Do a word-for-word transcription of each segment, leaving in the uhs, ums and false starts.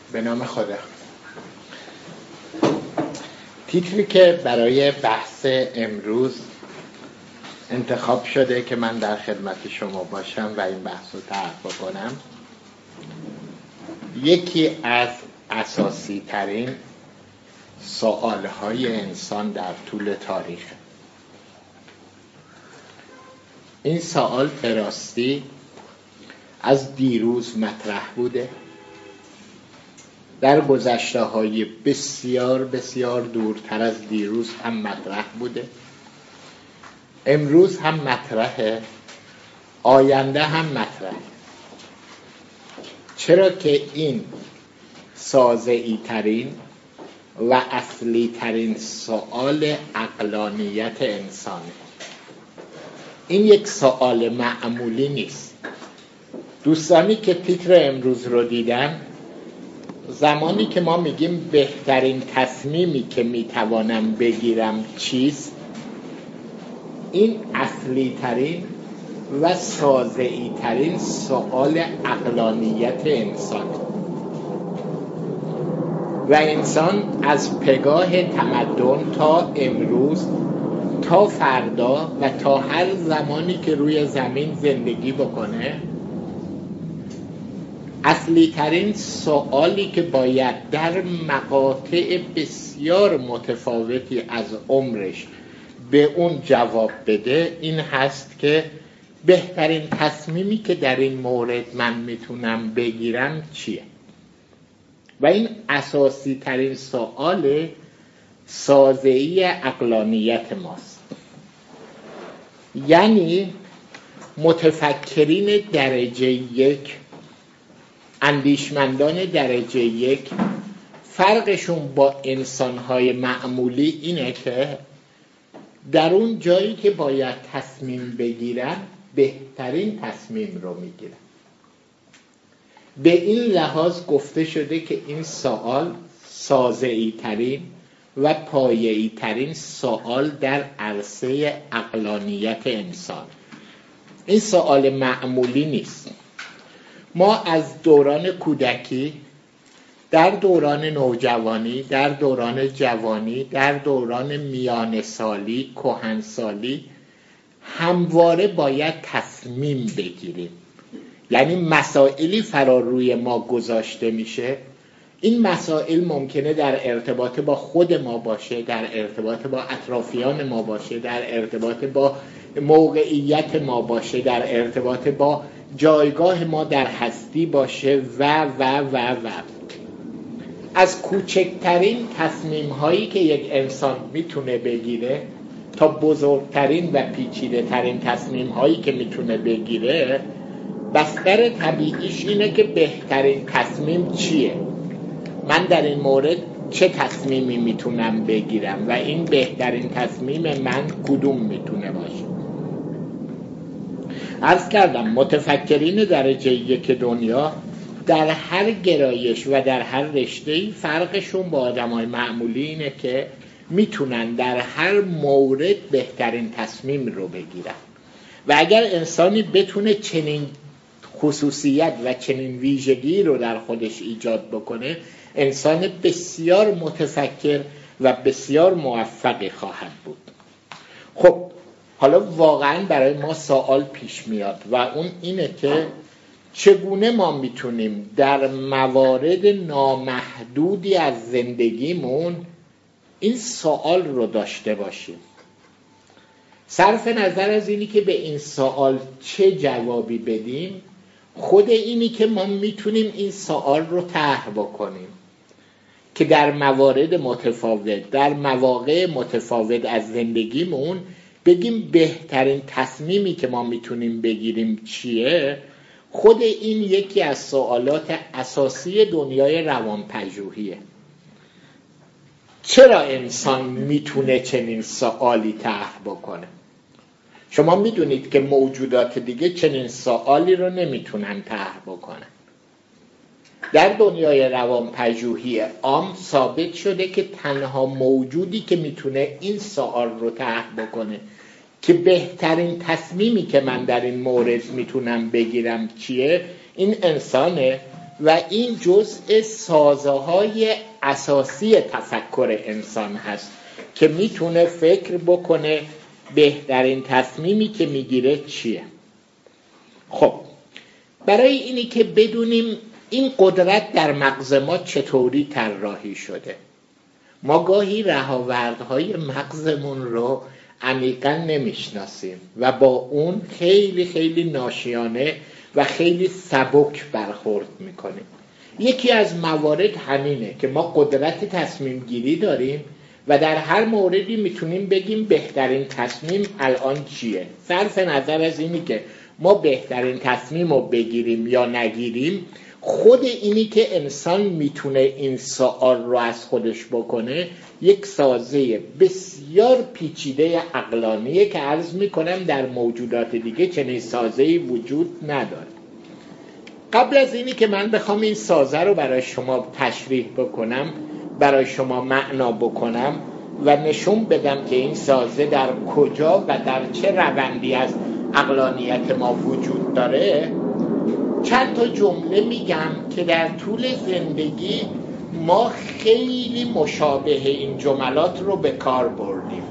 به نام خدا. تیتری که برای بحث امروز انتخاب شده که من در خدمت شما باشم و این بحث رو طرح بکنم، یکی از اساسی ترین سوالهای انسان در طول تاریخ. این سوال به راستی از دیروز مطرح بوده، در گذشته های بسیار بسیار دورتر از دیروز هم مطرح بوده، امروز هم مطرحه، آینده هم مطرحه. چرا که این ساذجی ترین و اصلی ترین سوال عقلانیت انسانه. این یک سوال معمولی نیست. دوستانی که تیتر امروز رو دیدن، زمانی که ما میگیم بهترین تصمیمی که میتوانم بگیرم چیست، این اصلی ترین و ساذجی ترین سوال عقلانیت انسان و انسان از پگاه تمدن تا امروز تا فردا و تا هر زمانی که روی زمین زندگی بکنه، اصلی ترین سوالی که باید در مقاطع بسیار متفاوتی از عمرش به اون جواب بده این هست که بهترین تصمیمی که در این مورد من میتونم بگیرم چیه؟ و این اساسی ترین سوال ساذجی عقلانیت ماست. یعنی متفکرین درجه یک، اندیشمندان درجه یک، فرقشون با انسانهای معمولی اینه که در اون جایی که باید تصمیم بگیرن بهترین تصمیم رو میگیرن. به این لحاظ گفته شده که این سوال ساذجی ترین و پایه‌ای ترین سوال در عرصه عقلانیت انسان. این سوال معمولی نیست. ما از دوران کودکی، در دوران نوجوانی، در دوران جوانی، در دوران میانه سالی، کهنسالی همواره باید تصمیم بگیریم. یعنی مسائلی فرا روی ما گذاشته میشه. این مسائل ممکنه در ارتباط با خود ما باشه، در ارتباط با اطرافیان ما باشه، در ارتباط با موقعیت ما باشه، در ارتباط با جایگاه ما در هستی باشه و و و و از کوچکترین تصمیم هایی که یک انسان میتونه بگیره تا بزرگترین و پیچیده ترین تصمیم هایی که میتونه بگیره، بستر طبیعیش اینه که بهترین تصمیم چیه، من در این مورد چه تصمیمی میتونم بگیرم و این بهترین تصمیم من کدوم میتونه باشه. عرض کردم متفکرین درجه یک دنیا در هر گرایش و در هر رشته‌ای فرقشون با آدمای معمولی اینه که میتونن در هر مورد بهترین تصمیم رو بگیرن. و اگر انسانی بتونه چنین خصوصیت و چنین ویژگی رو در خودش ایجاد بکنه، انسان بسیار متفکر و بسیار موفقی خواهد بود. خب حالا واقعا برای ما سوال پیش میاد و اون اینه که چگونه ما میتونیم در موارد نامحدودی از زندگیمون این سوال رو داشته باشیم، صرف نظر از اینی که به این سوال چه جوابی بدیم، خود اینی که ما میتونیم این سوال رو طرح بکنیم که در موارد متفاوت، در مواقع متفاوت از زندگیمون بگیم بهترین تصمیمی که ما میتونیم بگیریم چیه. خود این یکی از سوالات اساسی دنیای روانپژوهیه. چرا انسان میتونه چنین سوالی طرح بکنه؟ شما میدونید که موجودات دیگه چنین سوالی رو نمیتونن طرح بکنن. در دنیای روانپژوهی عام ثابت شده که تنها موجودی که میتونه این سوال رو طرح بکنه که بهترین تصمیمی که من در این مورد میتونم بگیرم چیه، این انسانه و این جزء سازه‌های اساسی تفکر انسان هست که میتونه فکر بکنه بهترین تصمیمی که میگیره چیه. خب برای اینی که بدونیم این قدرت در مغز ما چطوری طراحی شده، ما گاهی رهاوردهای مغزمون رو عمیقاً نمیشناسیم و با اون خیلی خیلی ناشیانه و خیلی سبک برخورد میکنیم. یکی از موارد همینه که ما قدرت تصمیم گیری داریم و در هر موردی میتونیم بگیم بهترین تصمیم الان چیه، صرف نظر از اینی که ما بهترین تصمیم رو بگیریم یا نگیریم. خود اینی که انسان میتونه این سوال رو از خودش بکنه یک سازه بسیار پیچیده عقلانیه که عرض میکنم در موجودات دیگه چنین سازه‌ای وجود نداره. قبل از اینی که من بخوام این سازه رو برای شما تشریح بکنم، برای شما معنا بکنم و نشون بدم که این سازه در کجا و در چه روندی از عقلانیت ما وجود داره، چند تا جمله میگم که در طول زندگی ما خیلی مشابه این جملات رو به کار بردیم،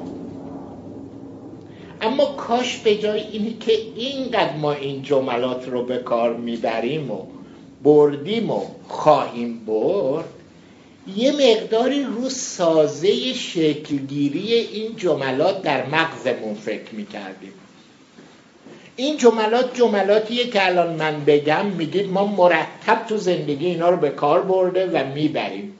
اما کاش به جای اینی که اینقدر ما این جملات رو به کار میبریم و بردیم و خواهیم برد، یه مقداری رو سازه شکلگیری این جملات در مغزمون فکر میکردیم. این جملات جملاتیه که الان من بگم میگید ما مرتب تو زندگی اینا رو به کار برده و میبریم.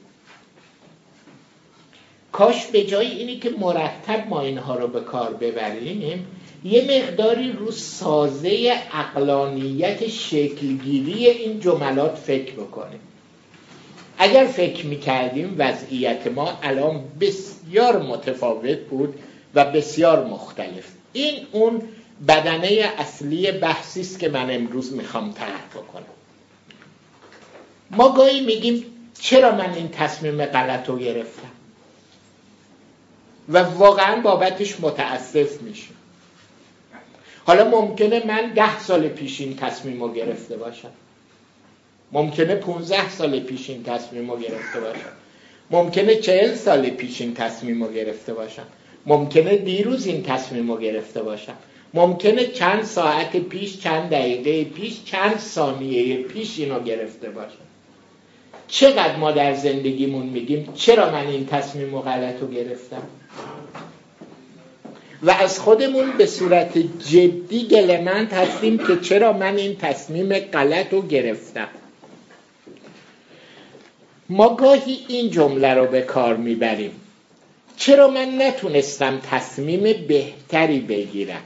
کاش به جای اینی که مرتب ما اینها رو به کار ببریم یه مقداری رو سازه عقلانیت شکلگیری این جملات فکر بکنیم. اگر فکر میکردیم وضعیت ما الان بسیار متفاوت بود و بسیار مختلف. این اون بدنه اصلی بحثی است که من امروز میخوام طرح بکنم. ما گاهی میگیم چرا من این تصمیم غلط رو گرفتم و واقعا بابتش متاسف میشم. حالا ممکنه من ده سال پیش این تصمیم رو گرفته باشم، ممکنه پونزده سال پیش این تصمیم رو گرفته باشم، ممکنه چهل سال پیش این تصمیم رو گرفته باشم، ممکنه دیروز این تصمیم رو گرفته باشم، ممکنه چند ساعت پیش، چند دقیقه پیش، چند ثانیه پیش اینو گرفته باشم. چقدر ما در زندگیمون میگیم چرا من این تصمیم رو غلط رو گرفتم و از خودمون به صورت جدی گله‌مند هستیم که چرا من این تصمیم غلط رو گرفتم. ما گاهی این جمله رو به کار میبریم: چرا من نتونستم تصمیم بهتری بگیرم؟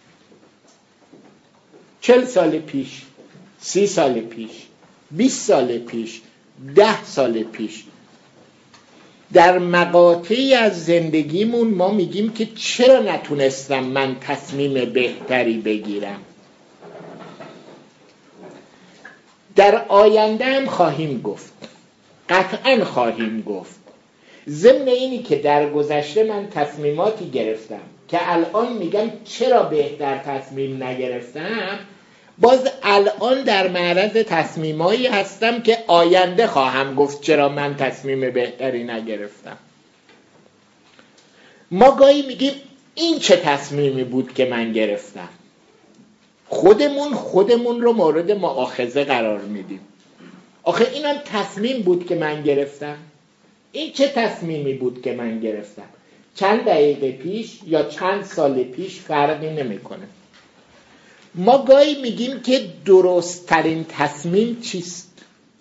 چل سال پیش، سی سال پیش، بیست سال پیش، ده سال پیش، در مقاطعی از زندگیمون ما میگیم که چرا نتونستم من تصمیم بهتری بگیرم. در آینده هم خواهیم گفت، قطعا خواهیم گفت، ضمن اینی که در گذشته من تصمیماتی گرفتم که الان میگم چرا بهتر تصمیم نگرفتم، باز الان در معرض تصمیمایی هستم که آینده خواهم گفت چرا من تصمیم بهتری نگرفتم. ما گاهی میگیم این چه تصمیمی بود که من گرفتم. خودمون خودمون رو مورد مؤاخذه قرار میدیم. آخه اینم تصمیم بود که من گرفتم. این چه تصمیمی بود که من گرفتم؟ چند دقیقه پیش یا چند سال پیش فرقی نمیکنه. ما گاهی میگیم که درست ترین تصمیم چیست؟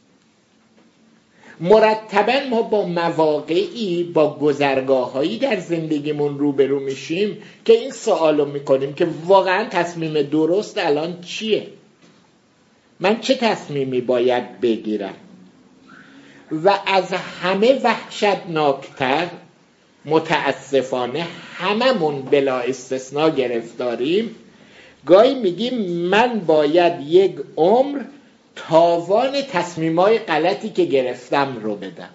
مرتباً ما با مواقعی، با گذرگاه‌هایی در زندگیمون روبرو میشیم که این سوالو میکنیم که واقعاً تصمیم درست الان چیه؟ من چه تصمیمی باید بگیرم؟ و از همه وحشتناکتر متاسفانه هممون بلا استثناء گرفتاریم. گاهی میگیم من باید یک عمر تاوان تصمیمای غلطی که گرفتم رو بدم.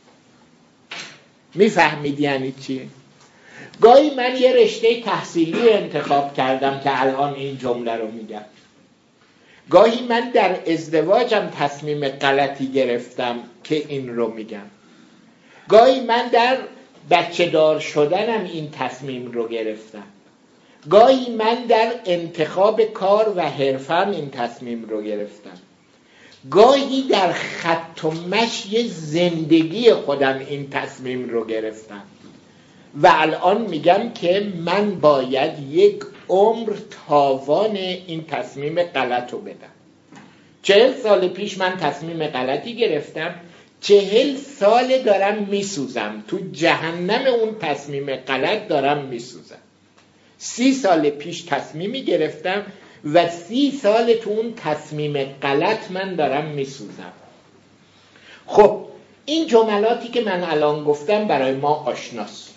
میفهمید یعنی چی؟ گاهی من یه رشته تحصیلی انتخاب کردم که الان این جمله رو میگم. گاهی من در ازدواجم تصمیم غلطی گرفتم که این رو میگم. گاهی من در بچه دار شدنم این تصمیم رو گرفتم. گاهی من در انتخاب کار و حرفم این تصمیم رو گرفتم. گاهی در خط و مشی زندگی خودم این تصمیم رو گرفتم و الان میگم که من باید یک عمر تاوان این تصمیم غلط رو بدم. چهل سال پیش من تصمیم غلطی گرفتم، چهل سال دارم میسوزم، تو جهنم اون تصمیم غلط دارم میسوزم. سی سال پیش تصمیمی گرفتم و سی سال تو اون تصمیم غلط من دارم میسوزم. خب این جملاتی که من الان گفتم برای ما آشناست.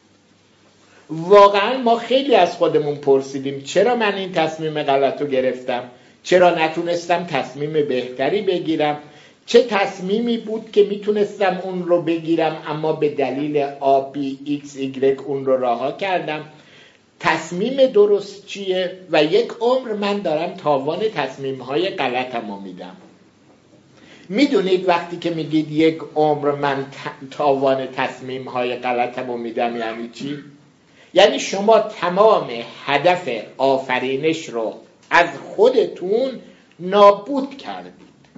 واقعا ما خیلی از خودمون پرسیدیم چرا من این تصمیم غلط رو گرفتم؟ چرا نتونستم تصمیم بهتری بگیرم؟ چه تصمیمی بود که میتونستم اون رو بگیرم اما به دلیل آ بی ایکس ایگرگ اون رو رها کردم؟ تصمیم درست چیه؟ و یک عمر من دارم تاوان تصمیم‌های غلطم رو میدم. میدونید وقتی که میگید یک عمر من تاوان تصمیم‌های غلطم رو میدم یعنی چی؟ یعنی شما تمام هدف آفرینش رو از خودتون نابود کردید.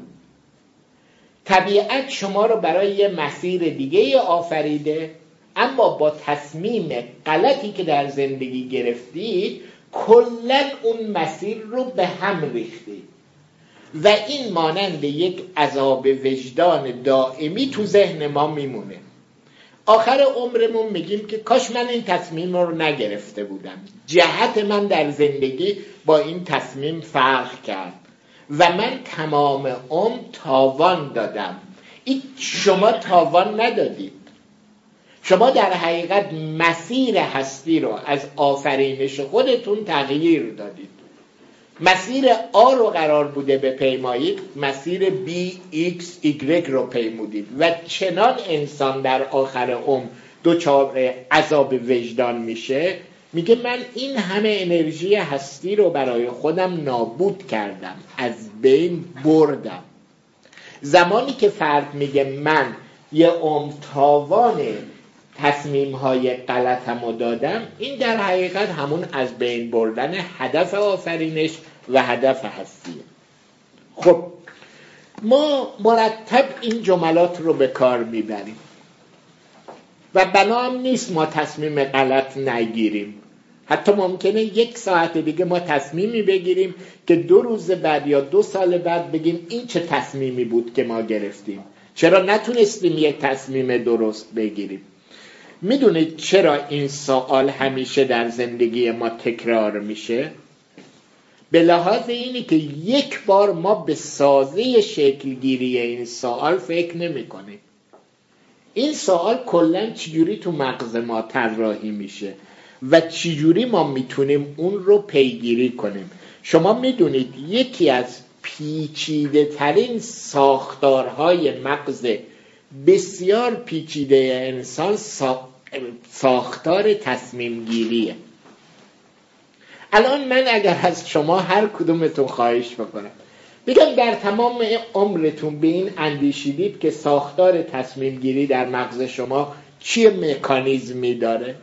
طبیعت شما رو برای یه مسیر دیگه آفریده، اما با تصمیم غلطی که در زندگی گرفتید کلاً اون مسیر رو به هم ریختید و این مانند یک عذاب وجدان دائمی تو ذهن ما میمونه. آخر عمرمون میگیم که کاش من این تصمیم رو نگرفته بودم، جهت من در زندگی با این تصمیم فرق کرد و من تمام عمر تاوان دادم. این شما تاوان ندادید، شما در حقیقت مسیر هستی رو از آفرینش خودتون تغییر دادید. مسیر آ رو قرار بوده بپیمایید، مسیر بی ایکس ایگرگ رو پیمودید و چنان انسان در آخر عمر دچار عذاب وجدان میشه، میگه من این همه انرژی هستی رو برای خودم نابود کردم، از بین بردم. زمانی که فرد میگه من یه عمر تاوان تصمیم های غلطم رو دادم، این در حقیقت همون از بین بردن هدف آفرینش و هدف هستیه. خب ما مرتب این جملات رو به کار میبریم و بنا هم نیست ما تصمیم غلط نگیریم. حتی ممکنه یک ساعت دیگه ما تصمیمی بگیریم که دو روز بعد یا دو سال بعد بگیم این چه تصمیمی بود که ما گرفتیم، چرا نتونستیم یک تصمیم درست بگیریم. میدونید چرا این سوال همیشه در زندگی ما تکرار میشه؟ به لحاظ اینی که یک بار ما به سازه شکلگیری این سوال فکر نمی کنیم. این سوال کلن چجوری تو مغز ما طراحی میشه و چجوری ما میتونیم اون رو پیگیری کنیم. شما میدونید یکی از پیچیده ترین ساختارهای مغز بسیار پیچیده انسان ساختار تصمیم گیریه. الان من اگر از شما هر کدومتون خواهش بکنم بگم در تمام عمرتون به این اندیشیدید که ساختار تصمیم گیری در مغز شما چه مکانیزمی داره؟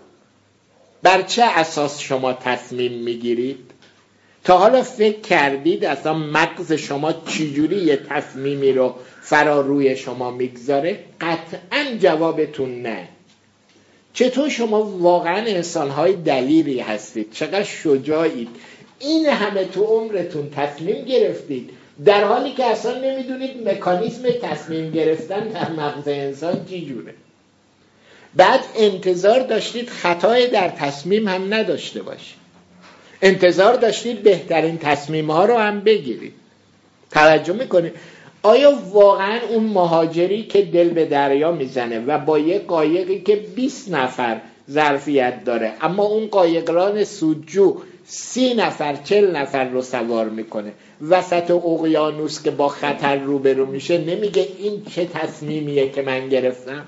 بر چه اساس شما تصمیم میگیرید؟ تا حالا فکر کردید اصلا مغز شما چجوری یه تصمیمی رو فرا روی شما میگذاره؟ قطعاً جوابتون نه. چطور شما واقعاً انسان‌های دلیری هستید؟ چقدر شجاعید؟ این همه تو عمرتون تصمیم گرفتید در حالی که اصلا نمیدونید مکانیزم تصمیم گرفتن در مغز انسان چی جوره. بعد انتظار داشتید خطای در تصمیم هم نداشته باشید، انتظار داشتید بهترین تصمیم ها رو هم بگیرید. توجه میکنید؟ آیا واقعا اون مهاجری که دل به دریا میزنه و با یه قایقی که بیست نفر ظرفیت داره اما اون قایقران سودجو سی نفر چل نفر رو سوار میکنه وسط اقیانوس که با خطر روبرو میشه، نمیگه این چه تصمیمیه که من گرفتم؟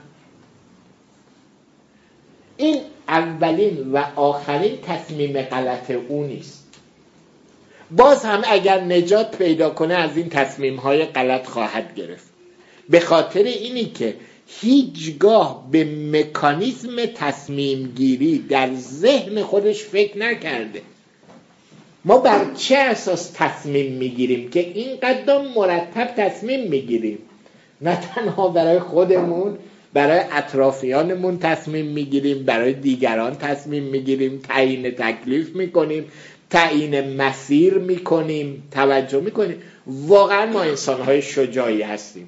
این اولین و آخرین تصمیم غلط او نیست. باز هم اگر نجات پیدا کنه از این تصمیم‌های غلط خواهد گرفت. به خاطر اینی که هیچگاه به مکانیزم تصمیم گیری در ذهن خودش فکر نکرده. ما بر چه اساس تصمیم میگیریم که اینقدر مرتب تصمیم میگیریم؟ نه تنها برای خودمون، برای اطرافیانمون تصمیم میگیریم، برای دیگران تصمیم میگیریم، تعیین تکلیف میکنیم، تعیین مسیر میکنیم، توجه میکنیم. واقعا ما انسانهای شجاعی هستیم.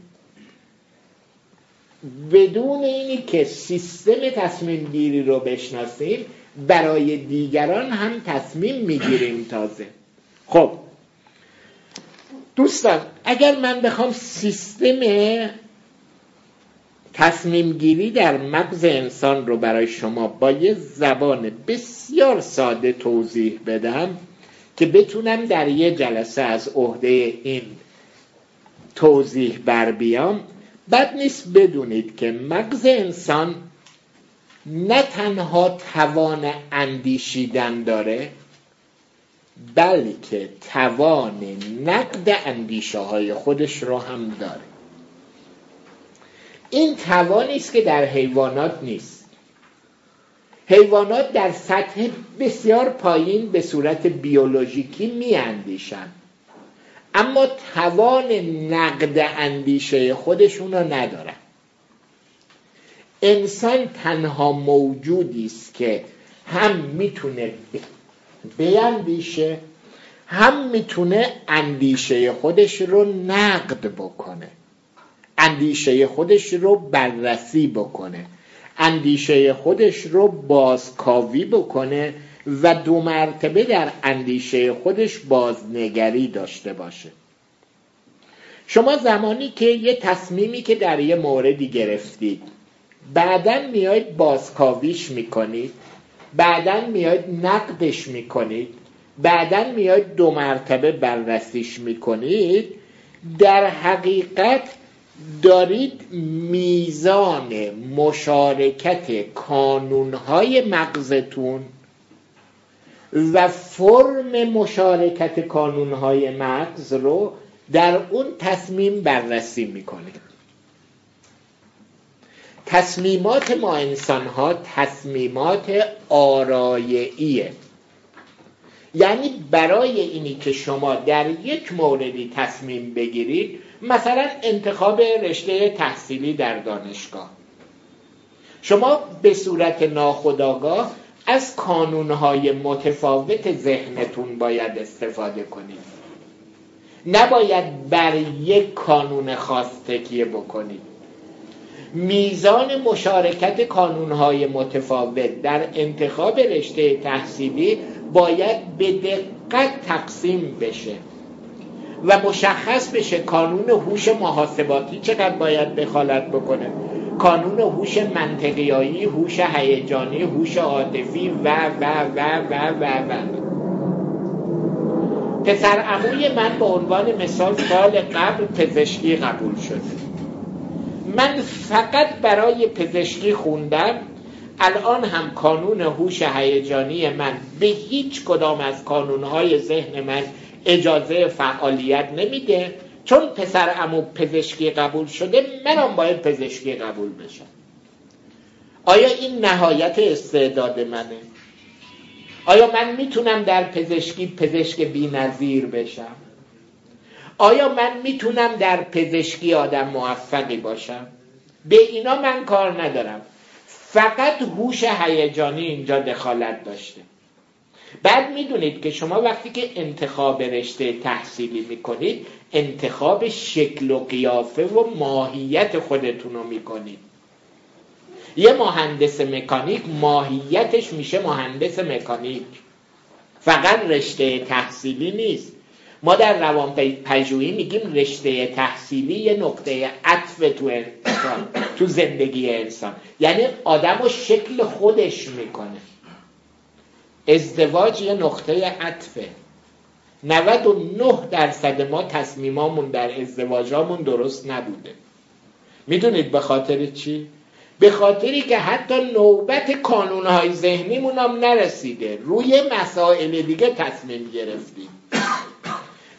بدون اینی که سیستم تصمیم گیری رو بشناسیم برای دیگران هم تصمیم میگیریم تازه. خب دوستان، اگر من بخوام سیستم تصمیم گیری در مغز انسان رو برای شما با یه زبان بسیار ساده توضیح بدم که بتونم در یه جلسه از عهده این توضیح بر بیام، بد نیست بدونید که مغز انسان نه تنها توان اندیشیدن داره، بلکه توان نقد اندیشه های خودش رو هم داره. این توانی است که در حیوانات نیست. حیوانات در سطح بسیار پایین به صورت بیولوژیکی می اندیشن، اما توان نقد اندیشه خودشون رو ندارن. انسان تنها موجودی است که هم میتونه بیندیشه، هم میتونه اندیشه خودش رو نقد بکنه، اندیشه خودش رو بررسی بکنه، اندیشه خودش رو بازکاوی بکنه و دو مرتبه در اندیشه خودش بازنگری داشته باشه. شما زمانی که یه تصمیمی که در یه موردی گرفتید بعدن میاید بازکاویش میکنید، بعدن میاید نقدش میکنید، بعدن میاید دو مرتبه بررسیش میکنید، در حقیقت دارید میزان مشارکت کانونهای مغزتون و فرم مشارکت کانونهای مغز رو در اون تصمیم بررسی میکنید. تصمیمات ما انسان ها تصمیمات آراییه، یعنی برای اینی که شما در یک موردی تصمیم بگیرید، مثلا انتخاب رشته تحصیلی در دانشگاه، شما به صورت ناخودآگاه از کانونهای متفاوت ذهنتون باید استفاده کنید. نباید بر یک کانون خاص تکیه بکنید. میزان مشارکت کانونهای متفاوت در انتخاب رشته تحصیلی باید به دقت تقسیم بشه و مشخص بشه کانون هوش محاسباتی چقدر باید دخالت بکنه، کانون هوش منطقیایی، هوش هیجانی، هوش عاطفی و و و و و و پسر عموی من به عنوان مثال سال قبل پزشکی قبول شد. من فقط برای پزشکی خوندم. الان هم کانون هوش هیجانی من به هیچ کدام از کانونهای ذهن من اجازه فعالیت نمیده. چون پسر عمو پزشکی قبول شده، منم باید پزشکی قبول بشم. آیا این نهایت استعداد منه؟ آیا من میتونم در پزشکی پزشک بی‌نظیر بشم؟ آیا من میتونم در پزشکی آدم موفقی باشم؟ به اینا من کار ندارم. فقط هوش هیجانی اینجا دخالت داشته. بعد میدونید که شما وقتی که انتخاب رشته تحصیلی میکنید، انتخاب شکل و قیافه و ماهیت خودتون رو میکنید. یه مهندس مکانیک ماهیتش میشه مهندس مکانیک، فقط رشته تحصیلی نیست. ما در روان پژوهی میگیم رشته تحصیلی یه نقطه عطف تو انسان، تو زندگی انسان، یعنی آدم رو شکل خودش میکنه. ازدواج یه نقطه عطفه. نود و نه درصد ما تصمیمامون در ازدواجامون درست نبوده. میدونید به خاطر چی؟ به خاطری که حتی نوبت کانونهای ذهنیمون هم نرسیده، روی مسائل دیگه تصمیم گرفتیم.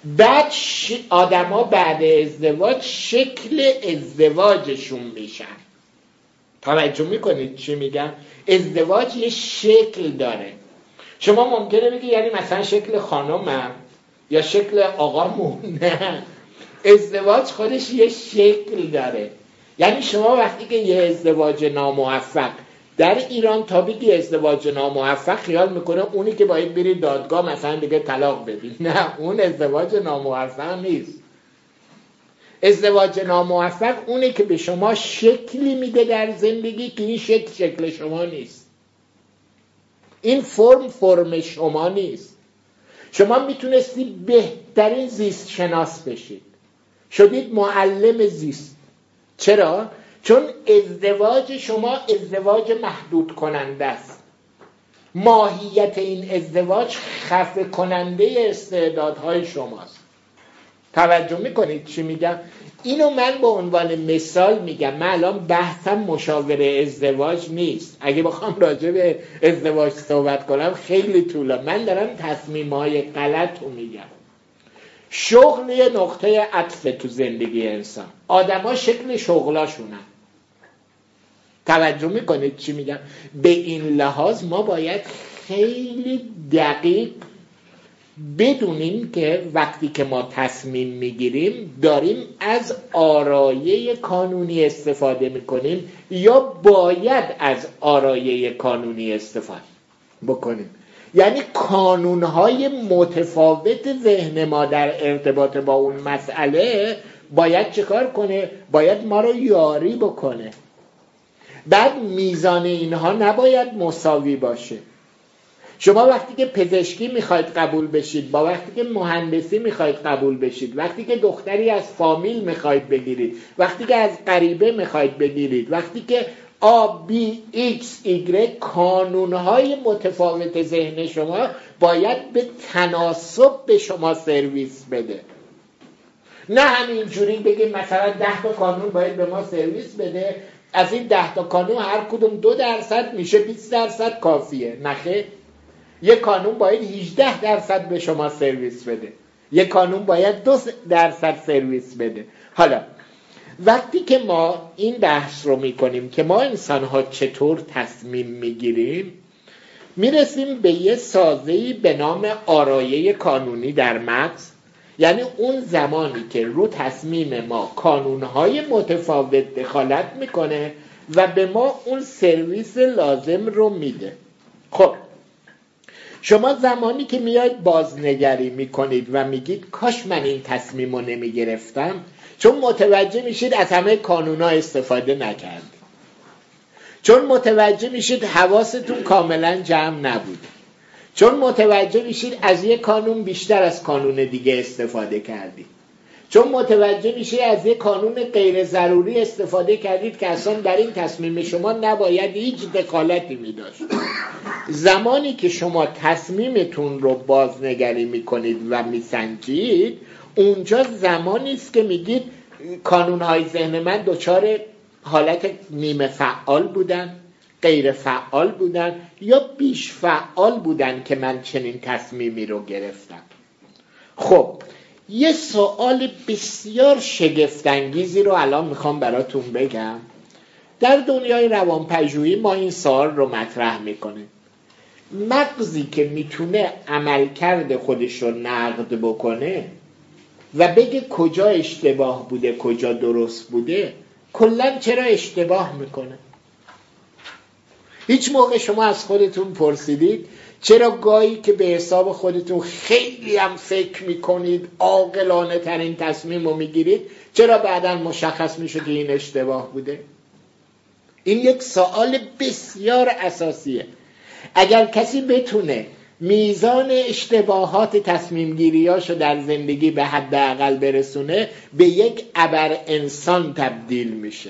بعد ش... آدما بعد ازدواج شکل ازدواجشون میشن. توجه میکنید چی میگم؟ ازدواج یه شکل داره. شما ممکنه بگی یعنی مثلا شکل خانمم یا شکل آقامون. نه، ازدواج خودش یه شکل داره. یعنی شما وقتی که یه ازدواج ناموفق در ایران تا بگی ازدواج ناموفق خیال میکنه اونی که باید بری دادگاه مثلا دیگه طلاق بدی. نه، اون ازدواج ناموفق نیست. ازدواج ناموفق اونه که به شما شکلی میده در زندگی که این شکل شکل شما نیست، این فرم فرم شما نیست. شما میتونستی بهترین زیست شناس بشید، شدید معلم زیست. چرا؟ چون ازدواج شما ازدواج محدود کننده است. ماهیت این ازدواج خفه کننده استعدادهای شماست. توجه میکنید چی میگم؟ اینو من به عنوان مثال میگم. من الان بحثم مشاوره ازدواج نیست. اگه بخوام راجع به ازدواج صحبت کنم خیلی طوله. من دارم تصمیم‌های غلط رو میگم. شغل یه نقطه عطف تو زندگی انسان. آدما شکل شغلاشونن. توجه میکنید چی میگم؟ به این لحاظ ما باید خیلی دقیق بدونیم که وقتی که ما تصمیم میگیریم داریم از آرایه کانونی استفاده میکنیم یا باید از آرایه کانونی استفاده بکنیم. یعنی کانونهای متفاوت ذهن ما در ارتباط با اون مسئله باید چیکار کنه؟ باید ما رو یاری بکنه. بعد میزان اینها نباید مساوی باشه. شما وقتی که پزشکی میخواید قبول بشید، با وقتی که مهندسی میخواید قبول بشید، وقتی که دختری از فامیل میخواید بگیرید، وقتی که از غریبه میخواید بگیرید، وقتی که آ بی ایکس ایگرگ، کانونهای متفاوت ذهن شما باید به تناسب به شما سرویس بده. نه همینجوری بگیم مثلا ده تا کانون باید به ما سرویس بده، از این ده تا کانون هر کدوم دو درصد میشه بیست درصد کافیه. نخه یک کانون باید هجده درصد به شما سرویس بده، یک کانون باید دو درصد سرویس بده. حالا وقتی که ما این بحث رو میکنیم که ما انسان ها چطور تصمیم میگیریم، میرسیم به یه سازه‌ای به نام آرایه کانونی در مغز. یعنی اون زمانی که رو تصمیم ما کانونهای متفاوت دخالت میکنه و به ما اون سرویس لازم رو میده. خب شما زمانی که میاید بازنگری میکنید و میگید کاش من این تصمیم رو نمیگرفتم، چون متوجه میشید از همه کانونا استفاده نکردید، چون متوجه میشید حواستون کاملا جمع نبود، چون متوجه میشید از یک کانون بیشتر از کانون دیگه استفاده کردید، چون متوجه میشید از یک کانون غیر ضروری استفاده کردید که اصلا در این تصمیم شما نباید هیچ دخالتی میداشت. زمانی که شما تصمیمتون رو بازنگری میکنید و میسنجید، اونجا زمانی است که میگید کانونهای ذهن من دچار حالت نیمه فعال بودن، غیر فعال بودن یا بیش فعال بودن که من چنین تصمیمی رو گرفتم. خب یه سوال بسیار شگفت‌انگیزی رو الان میخوام براتون بگم. در دنیای روانپژوهی ما این سوال رو مطرح میکنیم: مغزی که میتونه عملکرد خودش رو نقد بکنه و بگه کجا اشتباه بوده کجا درست بوده، کلاً چرا اشتباه میکنه؟ هیچ موقع شما از خودتون پرسیدید چرا گاهی که به حساب خودتون خیلی هم فکر میکنید، عاقلانه ترین تصمیم رو میگیرید، چرا بعداً مشخص میشه که این اشتباه بوده؟ این یک سوال بسیار اساسیه. اگر کسی بتونه میزان اشتباهات تصمیم گیریاشو در زندگی به حداقل برسونه، به یک ابر انسان تبدیل میشه.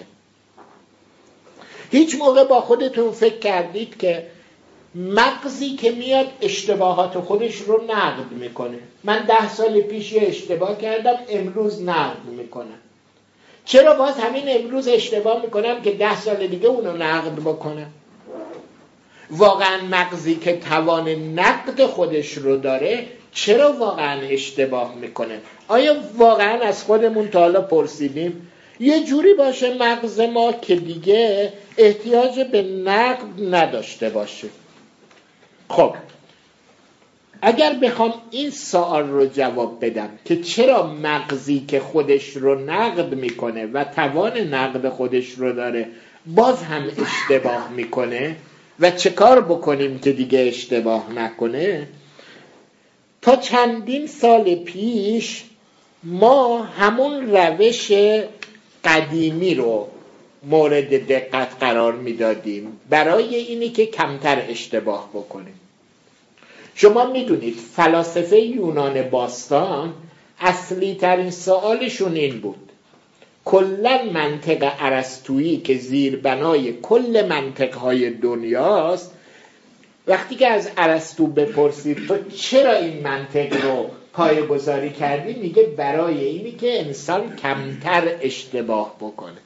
هیچ موقع با خودتون فکر کردید که مغزی که میاد اشتباهات خودش رو نقد میکنه، من ده سال پیش یه اشتباه کردم امروز نقد میکنم، چرا باز همین امروز اشتباه میکنم که ده سال دیگه اونو نقد بکنم؟ واقعا مغزی که توان نقد خودش رو داره چرا واقعا اشتباه میکنه؟ آیا واقعا از خودمون تا حالا پرسیدیم؟ یه جوری باشه مغز ما که دیگه احتیاج به نقد نداشته باشه. خب اگر بخوام این سوال رو جواب بدم که چرا مغزی که خودش رو نقد میکنه و توان نقد خودش رو داره باز هم اشتباه میکنه و چه کار بکنیم که دیگه اشتباه نکنه، تا چندین سال پیش ما همون روش قدیمی رو مورد دقت قرار میدادیم برای اینی که کمتر اشتباه بکنیم. شما میدونید فلاسفه یونان باستان اصلی ترین سوالشون این بود: کلا منطق ارسطویی که زیربنای کل منطقهای دنیاست، وقتی که از ارسطو بپرسید تو چرا این منطق رو پایه‌گذاری کردی، میگه برای اینی که انسان کمتر اشتباه بکنه.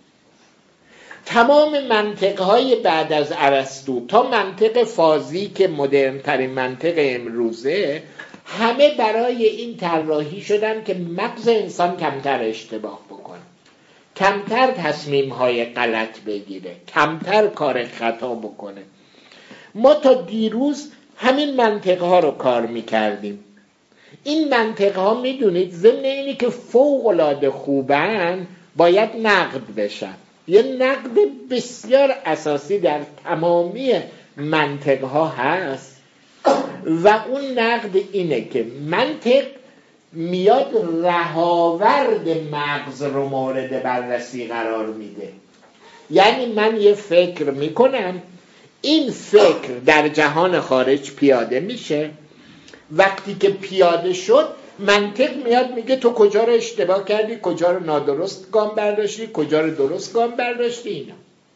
تمام منطقهای بعد از ارسطو تا منطق فازی که مدرن ترین منطق امروزه، همه برای این طراحی شدن که مغز انسان کمتر اشتباه بکنه، کمتر تصمیم‌های غلط بگیره، کمتر کار خطا بکنه. ما تا دیروز همین منطقها رو کار میکردیم. این منطقها میدونید ضمن اینی که فوق‌العاده خوبن باید نقد بشن. یه نقد بسیار اساسی در تمامی منطقها هست و اون نقد اینه که منطق میاد رهاورد مغز رو مورد بررسی قرار میده. یعنی من یه فکر میکنم، این فکر در جهان خارج پیاده میشه، وقتی که پیاده شد منطق میاد میگه تو کجا رو اشتباه کردی، کجا رو نادرست گام برداشتی، کجا رو درست گام برداشتی. اینا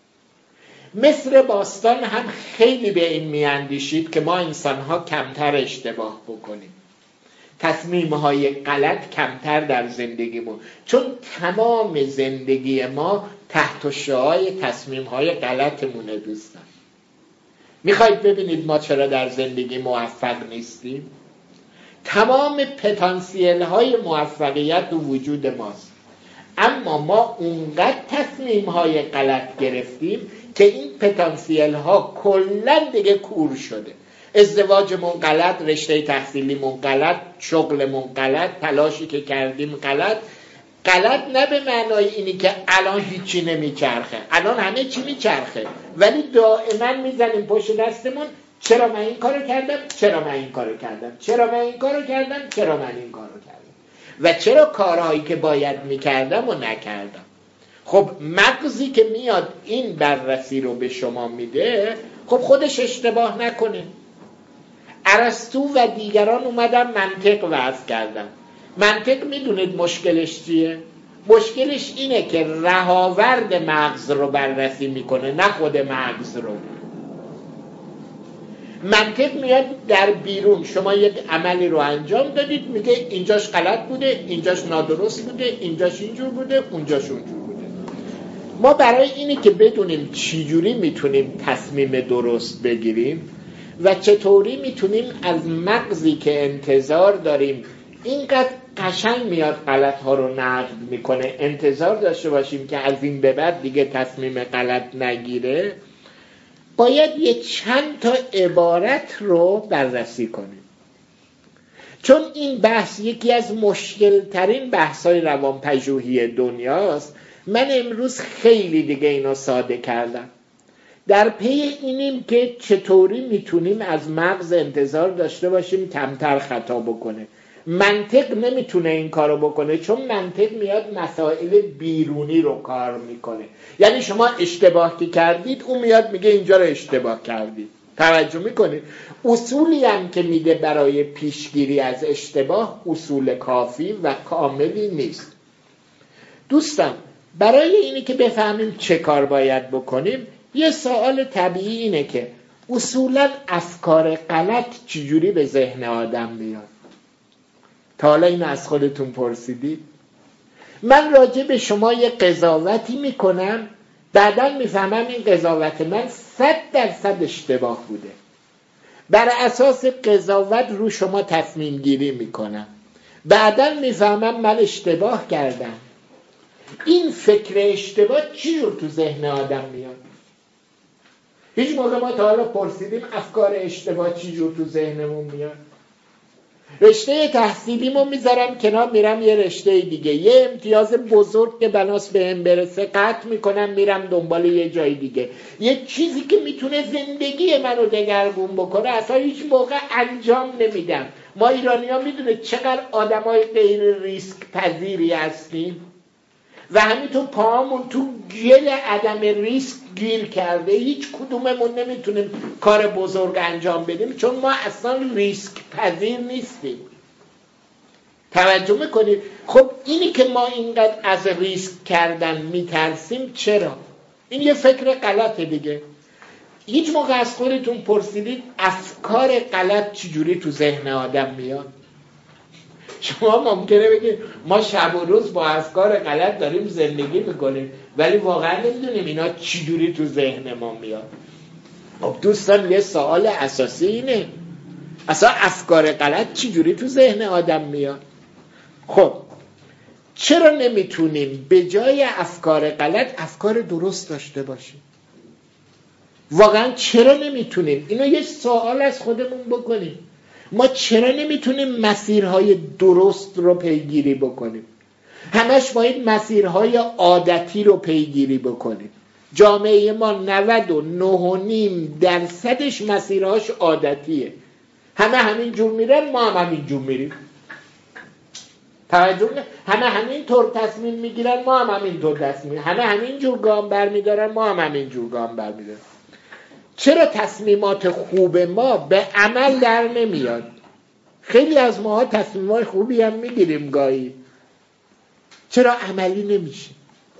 مصر باستان هم خیلی به این میاندیشید که ما انسانها کمتر اشتباه بکنیم، تصمیم‌های غلط کمتر در زندگیمون، چون تمام زندگی ما تحت شعاع تصمیم‌های غلطمونه. دوستان میخواید ببینید ما چرا در زندگی موفق نیستیم؟ تمام پتانسیل های موفقیت و وجود ماست، اما ما اونقدر تصمیم های غلط گرفتیم که این پتانسیل ها کلن دیگه کور شده. ازدواجمون غلط، رشته تحصیلیمون غلط، شغلمون غلط، تلاشی که کردیم غلط. غلط نه به معنای اینی که الان هیچی نمیچرخه، الان همه چی میچرخه، ولی دائما میزنیم پشت دستمون چرا من این کارو کردم، چرا من این کارو کردم، چرا من این کارو کردم، چرا من این کارو کردم و چرا کارهایی که باید میکردم و نکردم. خب مغزی که میاد این بررسی رو به شما میده، خب خودش اشتباه نکنه. ارسطو و دیگران اومدن منطق وضع کردن. منطق میدونید مشکلش چیه؟ مشکلش اینه که رهاورد مغز رو بررسی میکنه، نه خود مغز رو. منطق میاد در بیرون، شما یک عملی رو انجام دادید، میگه اینجاش غلط بوده، اینجاش نادرست بوده، اینجاش اینجور بوده، اونجاش اونجور بوده. ما برای اینی که بدونیم چجوری میتونیم تصمیم درست بگیریم و چطوری میتونیم از مغزی که انتظار داریم اینقدر قشنگ میاد غلط ها رو نقد میکنه، انتظار داشته باشیم که از این به بعد دیگه تصمیم غلط نگیره، باید یه چند تا عبارت رو بررسی کنیم. چون این بحث یکی از مشکل ترین بحث های روانپژوهی دنیاست. من امروز خیلی دیگه اینو ساده کردم. در پی اینیم که چطوری میتونیم از مغز انتظار داشته باشیم کمتر خطا بکنه. منطق نمیتونه این کارو بکنه، چون منطق میاد مسائل بیرونی رو کار میکنه. یعنی شما اشتباه که کردید، اون میاد میگه اینجا رو اشتباه کردید. توجه میکنید؟ اصولی هم که میده برای پیشگیری از اشتباه اصول کافی و کاملی نیست. دوستان برای اینی که بفهمیم چه کار باید بکنیم، یه سوال طبیعی اینه که اصولا افکار غلط چجوری به ذهن آدم میاد؟ تا حالا اینو از خودتون پرسیدید؟ من راجع به شما یه قضاوتی میکنم، بعداً میفهمم این قضاوت من صد درصد اشتباه بوده. بر اساس قضاوت رو شما تصمیم گیری میکنم، بعداً میفهمم من اشتباه کردم. این فکر اشتباه چی رو تو ذهن آدم میاد؟ هیچ موقع ما تا حالا پرسیدیم افکار اشتباه چی رو تو ذهنمون میاد؟ رشته تحصیلیمو میذارم کنار، میرم یه رشته دیگه، یه امتیاز بزرگ که بناس بهم برسه قطع میکنم میرم دنبال یه جای دیگه. یه چیزی که میتونه زندگی منو دگرگون بکنه اصلا هیچ موقع انجام نمیدم. ما ایرانی ها میدونه چقدر آدم های غیر ریسک پذیری هستیم و همینطور پاهامون تو گل عدم ریسک گیر کرده، هیچ کدوممون نمیتونیم کار بزرگ انجام بدیم چون ما اصلا ریسک پذیر نیستیم. توجه میکنید؟ خب اینی که ما اینقدر از ریسک کردن میترسیم چرا؟ این یه فکر غلطه دیگه. هیچ موقع از خودتون پرسیدید افکار غلط چجوری تو ذهن آدم میاد؟ شما ممکنه بگید ما شب و روز با افکار غلط داریم زندگی میکنیم ولی واقعا نمیدونیم اینا چجوری تو ذهن ما میاد. خب دوستان یه سوال اساسی اینه، اصلا افکار غلط چجوری تو ذهن آدم میاد؟ خب چرا نمیتونیم به جای افکار غلط افکار درست داشته باشیم؟ واقعا چرا نمیتونیم؟ اینو یه سوال از خودمون بکنیم. ما چرا نمیتونیم مسیرهای درست رو پیگیری بکنیم؟ همش باید مسیرهای عادتی رو پیگیری بکنیم. جامعه ما نود و نه و نیم درصدش مسیرهاش عادتیه. همه همین جور میرن، ما هم همین جور میریم. توجه نه؟ همه همین طور تصمیم میگیرن، ما هم همین طور تصمیم. همه همین جور گام برمیدارن، ما هم همین جور گام برمیدارن. چرا تصمیمات خوب ما به عمل در نمیاد؟ خیلی از ماها تصمیمات خوبی هم میگیریم گاهی، چرا عملی نمیشه؟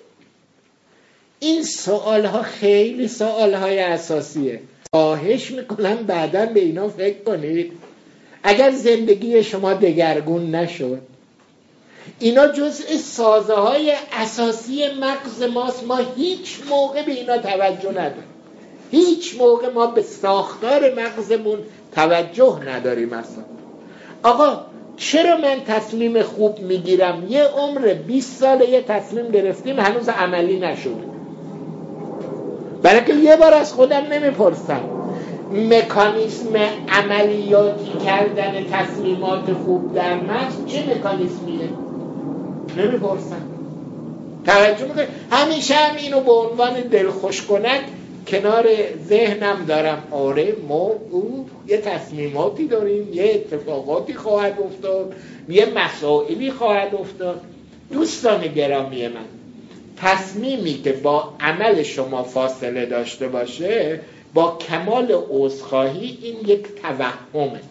این سوال ها خیلی سوال های اساسیه. خواهش میکنم بعداً به اینا فکر کنید. اگر زندگی شما دگرگون نشد، اینا جزء سازه های اساسی مغز ماست. ما هیچ موقع به اینا توجه نداریم. هیچ موقع ما به ساختار مغزمون توجه نداریم اصلا. آقا چرا من تصمیم خوب میگیرم؟ یه عمر بیست ساله یه تصمیم گرفتیم هنوز عملی نشد. برای که یه بار از خودم نمیپرسم مکانیسم عملیاتی کردن تصمیمات خوب در مغز چه مکانیسمیه؟ نمیپرسم. توجه میکنید؟ همیشه هم اینو به عنوان دلخوش کنک کنار ذهنم دارم. آره ما او یه تصمیماتی داریم، یه اتفاقاتی خواهد افتاد، یه مسائلی خواهد افتاد. دوستان گرامی من، تصمیمی که با عمل شما فاصله داشته باشه با کمال عذرخواهی این یک توهمه.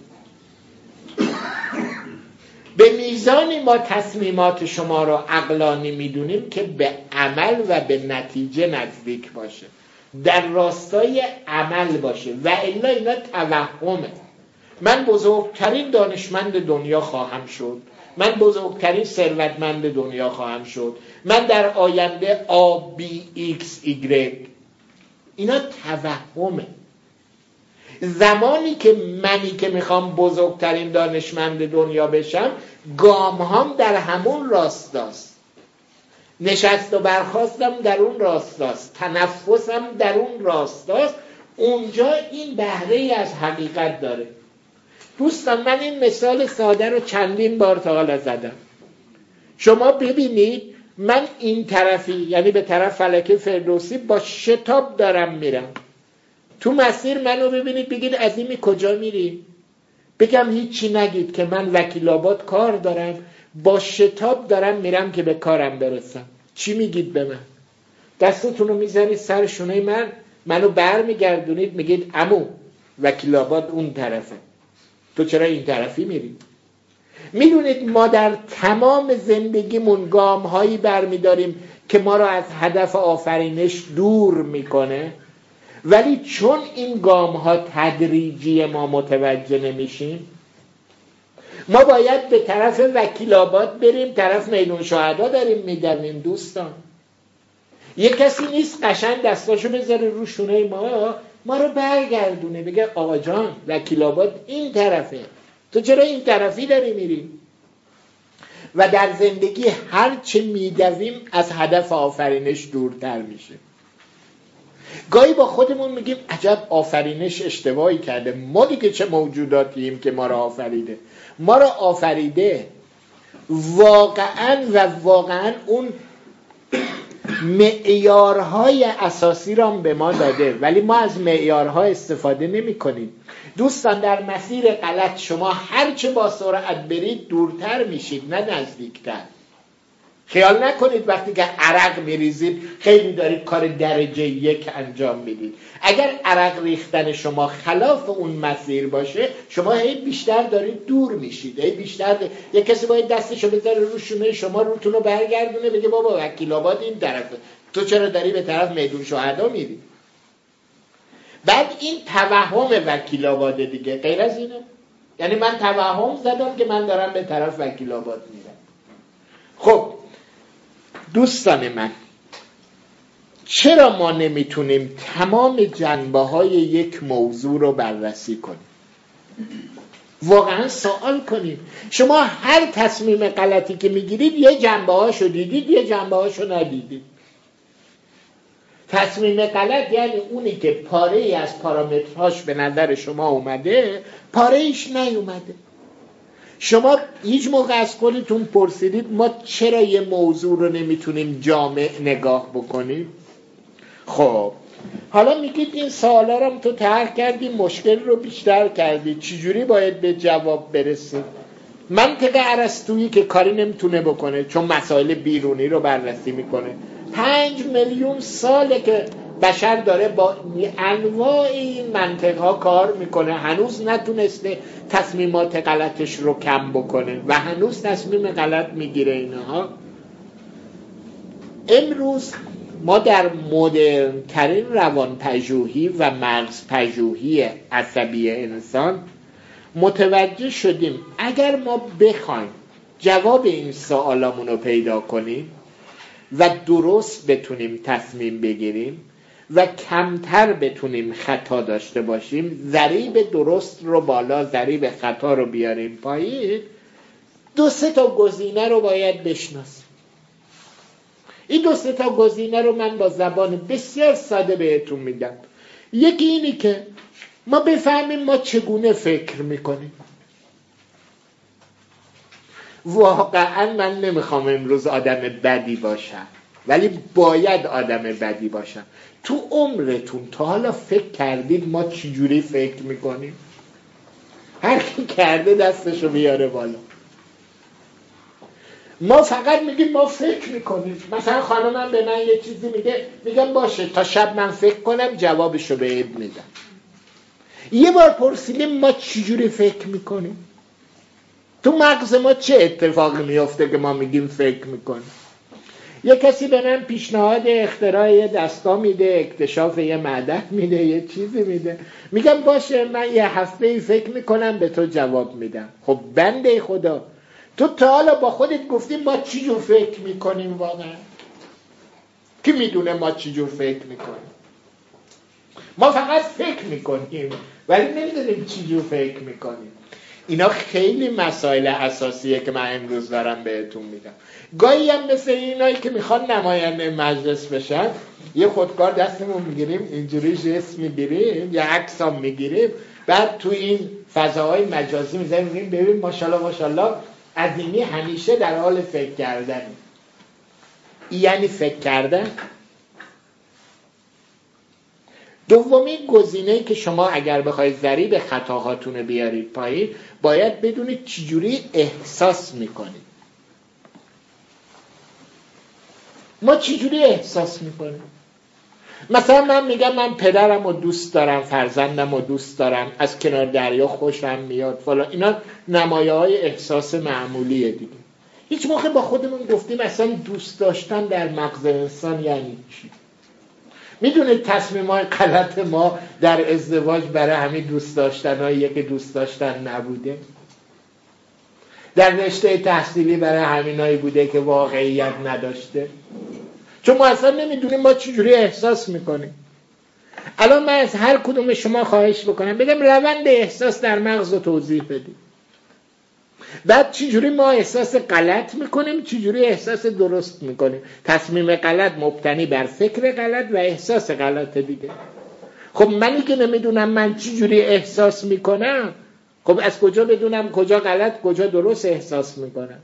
به میزانی ما تصمیمات شما را عقلانی میدونیم که به عمل و به نتیجه نزدیک باشه، در راستای عمل باشه، و الا اینا توهمه. من بزرگترین دانشمند دنیا خواهم شد، من بزرگترین ثروتمند دنیا خواهم شد، من در آینده آ بی ایکس ایگرگ. اینا توهمه. زمانی که منی که میخوام بزرگترین دانشمند دنیا بشم گام هم در همون راستاست، نشست و برخواستم در اون راستاست، تنفسم در اون راستاست، اونجا این بهره از حقیقت داره. دوستان من این مثال ساده رو چندین بار تا حالا زدم. شما ببینید من این طرفی، یعنی به طرف فلک فردوسی، با شتاب دارم میرم. تو مسیر منو ببینید بگید عظیمی کجا میری؟ بگم هیچی نگید که من وکیل آباد کار دارم، با شتاب دارم میرم که به کارم برسم. چی میگید به من؟ دستتون رو میذارید سر شونه من، منو بر میگردونید میگید عمو وکیل آباد اون طرفه، تو چرا این طرفی میری؟ میدونید ما در تمام زندگیمون گام هایی بر میداریم که ما را از هدف آفرینش دور میکنه، ولی چون این گام ها تدریجی ما متوجه نمیشیم، ما باید به طرف وکیل آباد بریم، طرف میدون شهدا داریم میدویم. دوستان یه کسی نیست قشنگ دستاشو بذاره رو شونه ما ما رو برگردونه، بگه آقا جان وکیل آباد این طرفه، تو چرا این طرفی داری میری؟ و در زندگی هر چه میدویم از هدف آفرینش دورتر میشه. گاهی با خودمون میگیم عجب آفرینش اشتباهی کرده، ما دیگه چه موجوداتیم که ما را آفریده؟ ما را آفریده واقعا و واقعا اون معیارهای اساسی را به ما داده، ولی ما از معیارها استفاده نمی کنیم. دوستان در مسیر غلط شما هرچه با سرعت برید دورتر میشید نه نزدیکتر. خیال نکنید وقتی که عرق میریزید خیلی دارید کار درجه یک انجام میدید. اگر عرق ریختن شما خلاف اون مسیر باشه شما هی بیشتر دارید دور میشید، هی بیشتر د... یک کسی باید دستشو بذاره رو شونه شما، روتون رو برگردونه بگه بابا وکیل آباد این طرفه، تو چرا داری به طرف میدون شهدا میری؟ بعد این توهم وکیل آباده دیگه، غیر از اینه. یعنی من توهم زدم که من دارم به طرف وکیل آباد میرم. خب دوستان من، چرا ما نمیتونیم تمام جنبه های یک موضوع رو بررسی کنیم؟ واقعا سوال کنیم. شما هر تصمیم غلطی که میگیرید یه جنبه هاشو دیدید یه جنبه هاشو ندیدید. تصمیم غلط یعنی اونی که پاره ای از پارامترهاش به نظر شما اومده پاره ایش نیومده. شما هیچ موقع از خودتون پرسیدید ما چرا یه موضوع رو نمیتونیم جامع نگاه بکنیم؟ خب حالا میگید این سوالا رو تو طرح کردی، مشکل رو بیشتر کردی، چجوری باید به جواب برسید؟ منطق ارسطویی که کاری نمیتونه بکنه چون مسائل بیرونی رو بررسی میکنه. پنج میلیون ساله که بشر داره با انواع این منطقها کار میکنه، هنوز نتونسته تصمیمات غلطش رو کم بکنه و هنوز تصمیم غلط میگیره اینها. امروز ما در مدرن ترین روان پژوهی و مغز پژوهی عصبی انسان متوجه شدیم اگر ما بخوایم جواب این سوالامون رو پیدا کنیم و درست بتونیم تصمیم بگیریم و کمتر بتونیم خطا داشته باشیم، ضریب درست رو بالا ضریب خطا رو بیاریم پایین، دو سه تا گزینه رو باید بشناسیم. این دو سه تا گزینه رو من با زبان بسیار ساده بهتون میگم. یکی اینی که ما بفهمیم ما چگونه فکر میکنیم. واقعا من نمیخوام امروز آدم بدی باشم، ولی باید آدم بدی باشم. تو عمرتون تا حالا فکر کردید ما چجوری فکر میکنیم؟ هر کی کرده دستشو بیاره بالا. ما فقط میگیم ما فکر میکنیم. مثلا خانمم به من یه چیزی میگه، میگم باشه تا شب من فکر کنم جوابشو بهت میدم. یه بار پرسیدیم ما چجوری فکر میکنیم؟ تو مغز ما چه اتفاقی میفته که ما میگیم فکر میکنیم؟ یه کسی به من پیشنهاد اختراع یه دستگاه میده، اکتشاف یه معدن میده، یه چیزی میده، میگم باشه من یه هفته ای فکر میکنم به تو جواب میدم. خب بنده خدا تو تا حالا با خودت گفتیم ما چی جور فکر میکنیم؟ واقعا کی میدونه ما چی جور فکر میکنیم؟ ما فقط فکر میکنیم ولی نمیدونیم چی جور فکر میکنیم. اینا خیلی مسائل اساسیه که من امروز دارم بهتون میگم. گاهی هم مثل اینایی که میخوان نماینده مجلس بشن یه خودکار دستمون میگیریم اینجوری جست میگیریم یا عکس هم میگیریم، بعد تو این فضاهای مجازی میزنیم میگیم ببین ماشاءالله ماشاءالله عظیمی همیشه در حال فکر کردن. یعنی فکر کردن. دومین گزینه‌ای که شما اگر بخواید ضریب خطاهاتون رو بیارید پایین، باید بدونید چجوری احساس میکنید. ما چجوری احساس میکنیم؟ مثلا من میگم من پدرم رو دوست دارم، فرزندم رو دوست دارم، از کنار دریا خوشم میاد فلان، اینا نمایه های احساس معمولیه دیگه. هیچ موقع با خودمون گفتیم اصلا دوست داشتن در مغز انسان یعنی چی؟ میدونید تصمیمات غلط ما در ازدواج برای همین دوست داشتناییه که دوست داشتن نبوده. در رشته تحصیلی برای همینایی بوده که واقعیت نداشته. چون ما اصلا نمیدونیم ما چجوری احساس میکنیم. الان من از هر کدوم شما خواهش بکنم بگم روند احساس در مغز رو توضیح بدید، بعد چجوری ما احساس غلط میکنیم، چجوری احساس درست میکنیم. تصمیم غلط مبتنی بر فکر غلط و احساس غلط دیگه. خب منی که نمیدونم من چجوری احساس میکنم، خب از کجا بدونم کجا غلط کجا درست احساس میکنم؟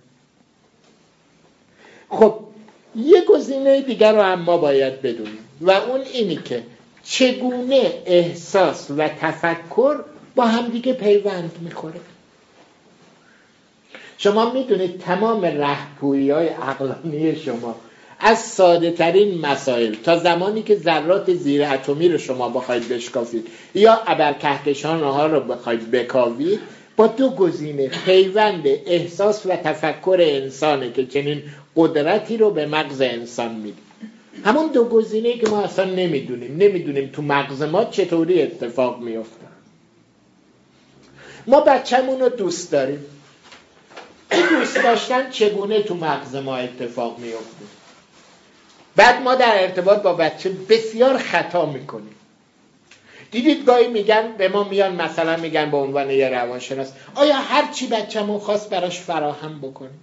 خب یه گزینه دیگر رو هم ما باید بدونیم و اون اینی که چگونه احساس و تفکر با هم دیگه پیوند میخوره. شما میدونید تمام رهپویی‌های عقلانی شما از ساده ترین مسائل تا زمانی که ذرات زیر اتمی رو شما بخواید بشکافید یا ابرکهکشان ها رو بخواید بکاوید با دو گزینه پیوند احساس و تفکر انسانه که چنین قدرتی رو به مغز انسان میده. همون دو گزینه‌ای که ما اصلا نمیدونیم نمیدونیم تو مغز ما چطوری اتفاق میفته. ما بچه‌مون رو دوست داریم، این دوست داشتن چگونه تو مغز ما اتفاق میفته؟ بعد ما در ارتباط با بچه بسیار خطا میکنیم. دیدید گاهی میگن به ما میان مثلا میگن به عنوان یه روانشناس آیا هر چی بچه‌مون خواست براش فراهم بکنیم؟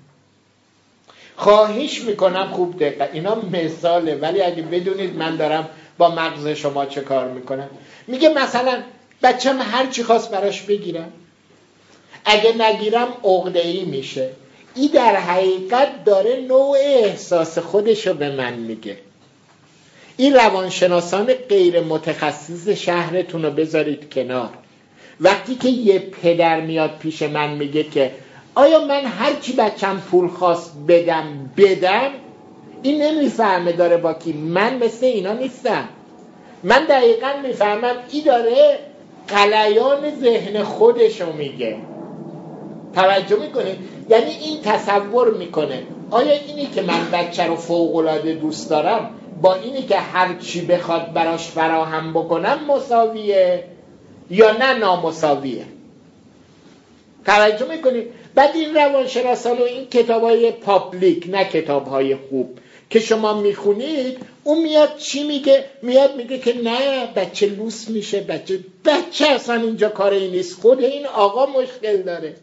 خواهش میکنم خوب دقت، اینا مثاله ولی اگه بدونید من دارم با مغز شما چه کار میکنم. میگه مثلا بچه‌م هر چی خواست براش بگیرم، اگه نگیرم عقده‌ای میشه. این در حقیقت داره نوع احساس خودشو به من میگه. این روانشناسان غیر متخصص شهرتون رو بذارید کنار. وقتی که یه پدر میاد پیش من میگه که آیا من هر چی بچم پول خواست بدم بدم، این نمیفهمه داره با کی. من مثل اینا نیستم. من دقیقاً میفهمم این داره غلیان ذهن خودشو میگه. توجه میکنه؟ یعنی این تصور میکنه آیا اینی که من بچه رو فوق‌العاده دوست دارم با اینی که هر چی بخواد براش فراهم بکنم مساویه یا نه نامساویه؟ توجه میکنید؟ بعد این روانشناسان و این کتابای پابلیک نه کتابهای خوب که شما میخونید اون میاد چی میگه؟ میاد میگه که نه بچه لوس میشه، بچه بچه اصلا اینجا کار این نیست، خود این آقا مشکل داره.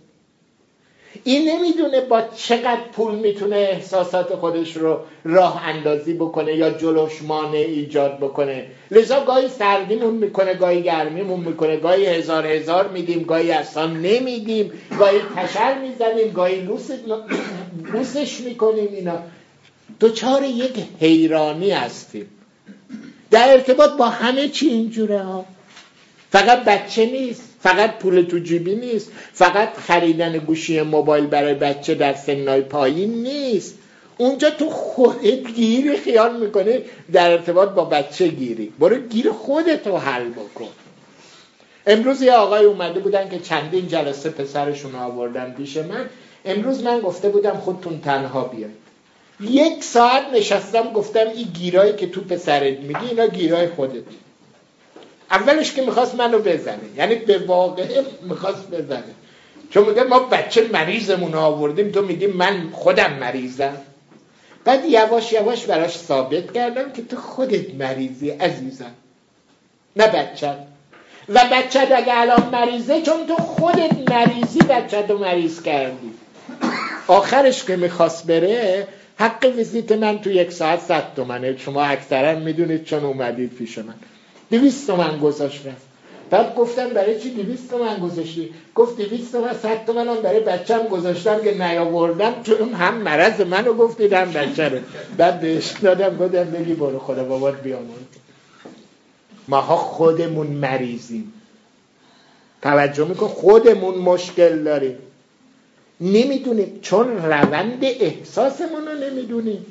این نمیدونه با چقدر پول میتونه احساسات خودش رو راه اندازی بکنه یا جلوش مانع ایجاد بکنه. لذا گاهی سردیمون میکنه، گاهی گرمیمون میکنه، گاهی هزار هزار میدیم، گاهی اصلا نمیدیم، گاهی تشر میزنیم، گاهی لوس لوسش میکنیم. اینا دوچار یک حیرانی هستیم در ارتباط با همه چی. اینجوره ها، فقط بچه نیست، فقط پول تو جیبی نیست، فقط خریدن گوشی موبایل برای بچه در سنای پایین نیست. اونجا تو خودت گیری خیال میکنه در ارتباط با بچه گیری. برو گیر خودتو حل بکن. امروز یه آقای اومده بودن که چندین جلسه پسرشون آوردن پیش من. امروز من گفته بودم خودتون تنها بیاید. یک ساعت نشستم گفتم این گیرایی که تو پسرت میگی اینا گیرای خودت. اولش که میخواست منو بزنه، یعنی به واقع میخواست بزنه، چون میگه ما بچه مریضمون آوردیم تو میگی من خودم مریضم. بعد یواش یواش براش ثابت کردم که تو خودت مریضی عزیزم، نه بچه. و بچه اگه الان مریضه چون تو خودت مریضی بچه تو مریض کردی. آخرش که میخواست بره حق ویزیت من تو یک ساعت صد تومنه. شما اکثرا میدونید چون اومدید پیش من. دویست تومن گذاشت رفت. بعد گفتم برای چی دویست تومن گذاشتی؟ گفت دویست تومن صد تومن هم برای بچم گذاشتم که نیاوردم چون هم مرض منو گفتید هم بچه رو. بعد بهش دادم گفتم بگی برو خدا بابات بیامون. ماها خودمون مریضیم. توجه میکن خودمون مشکل داریم. نمیدونیم چون روند احساسمون رو نمیدونیم.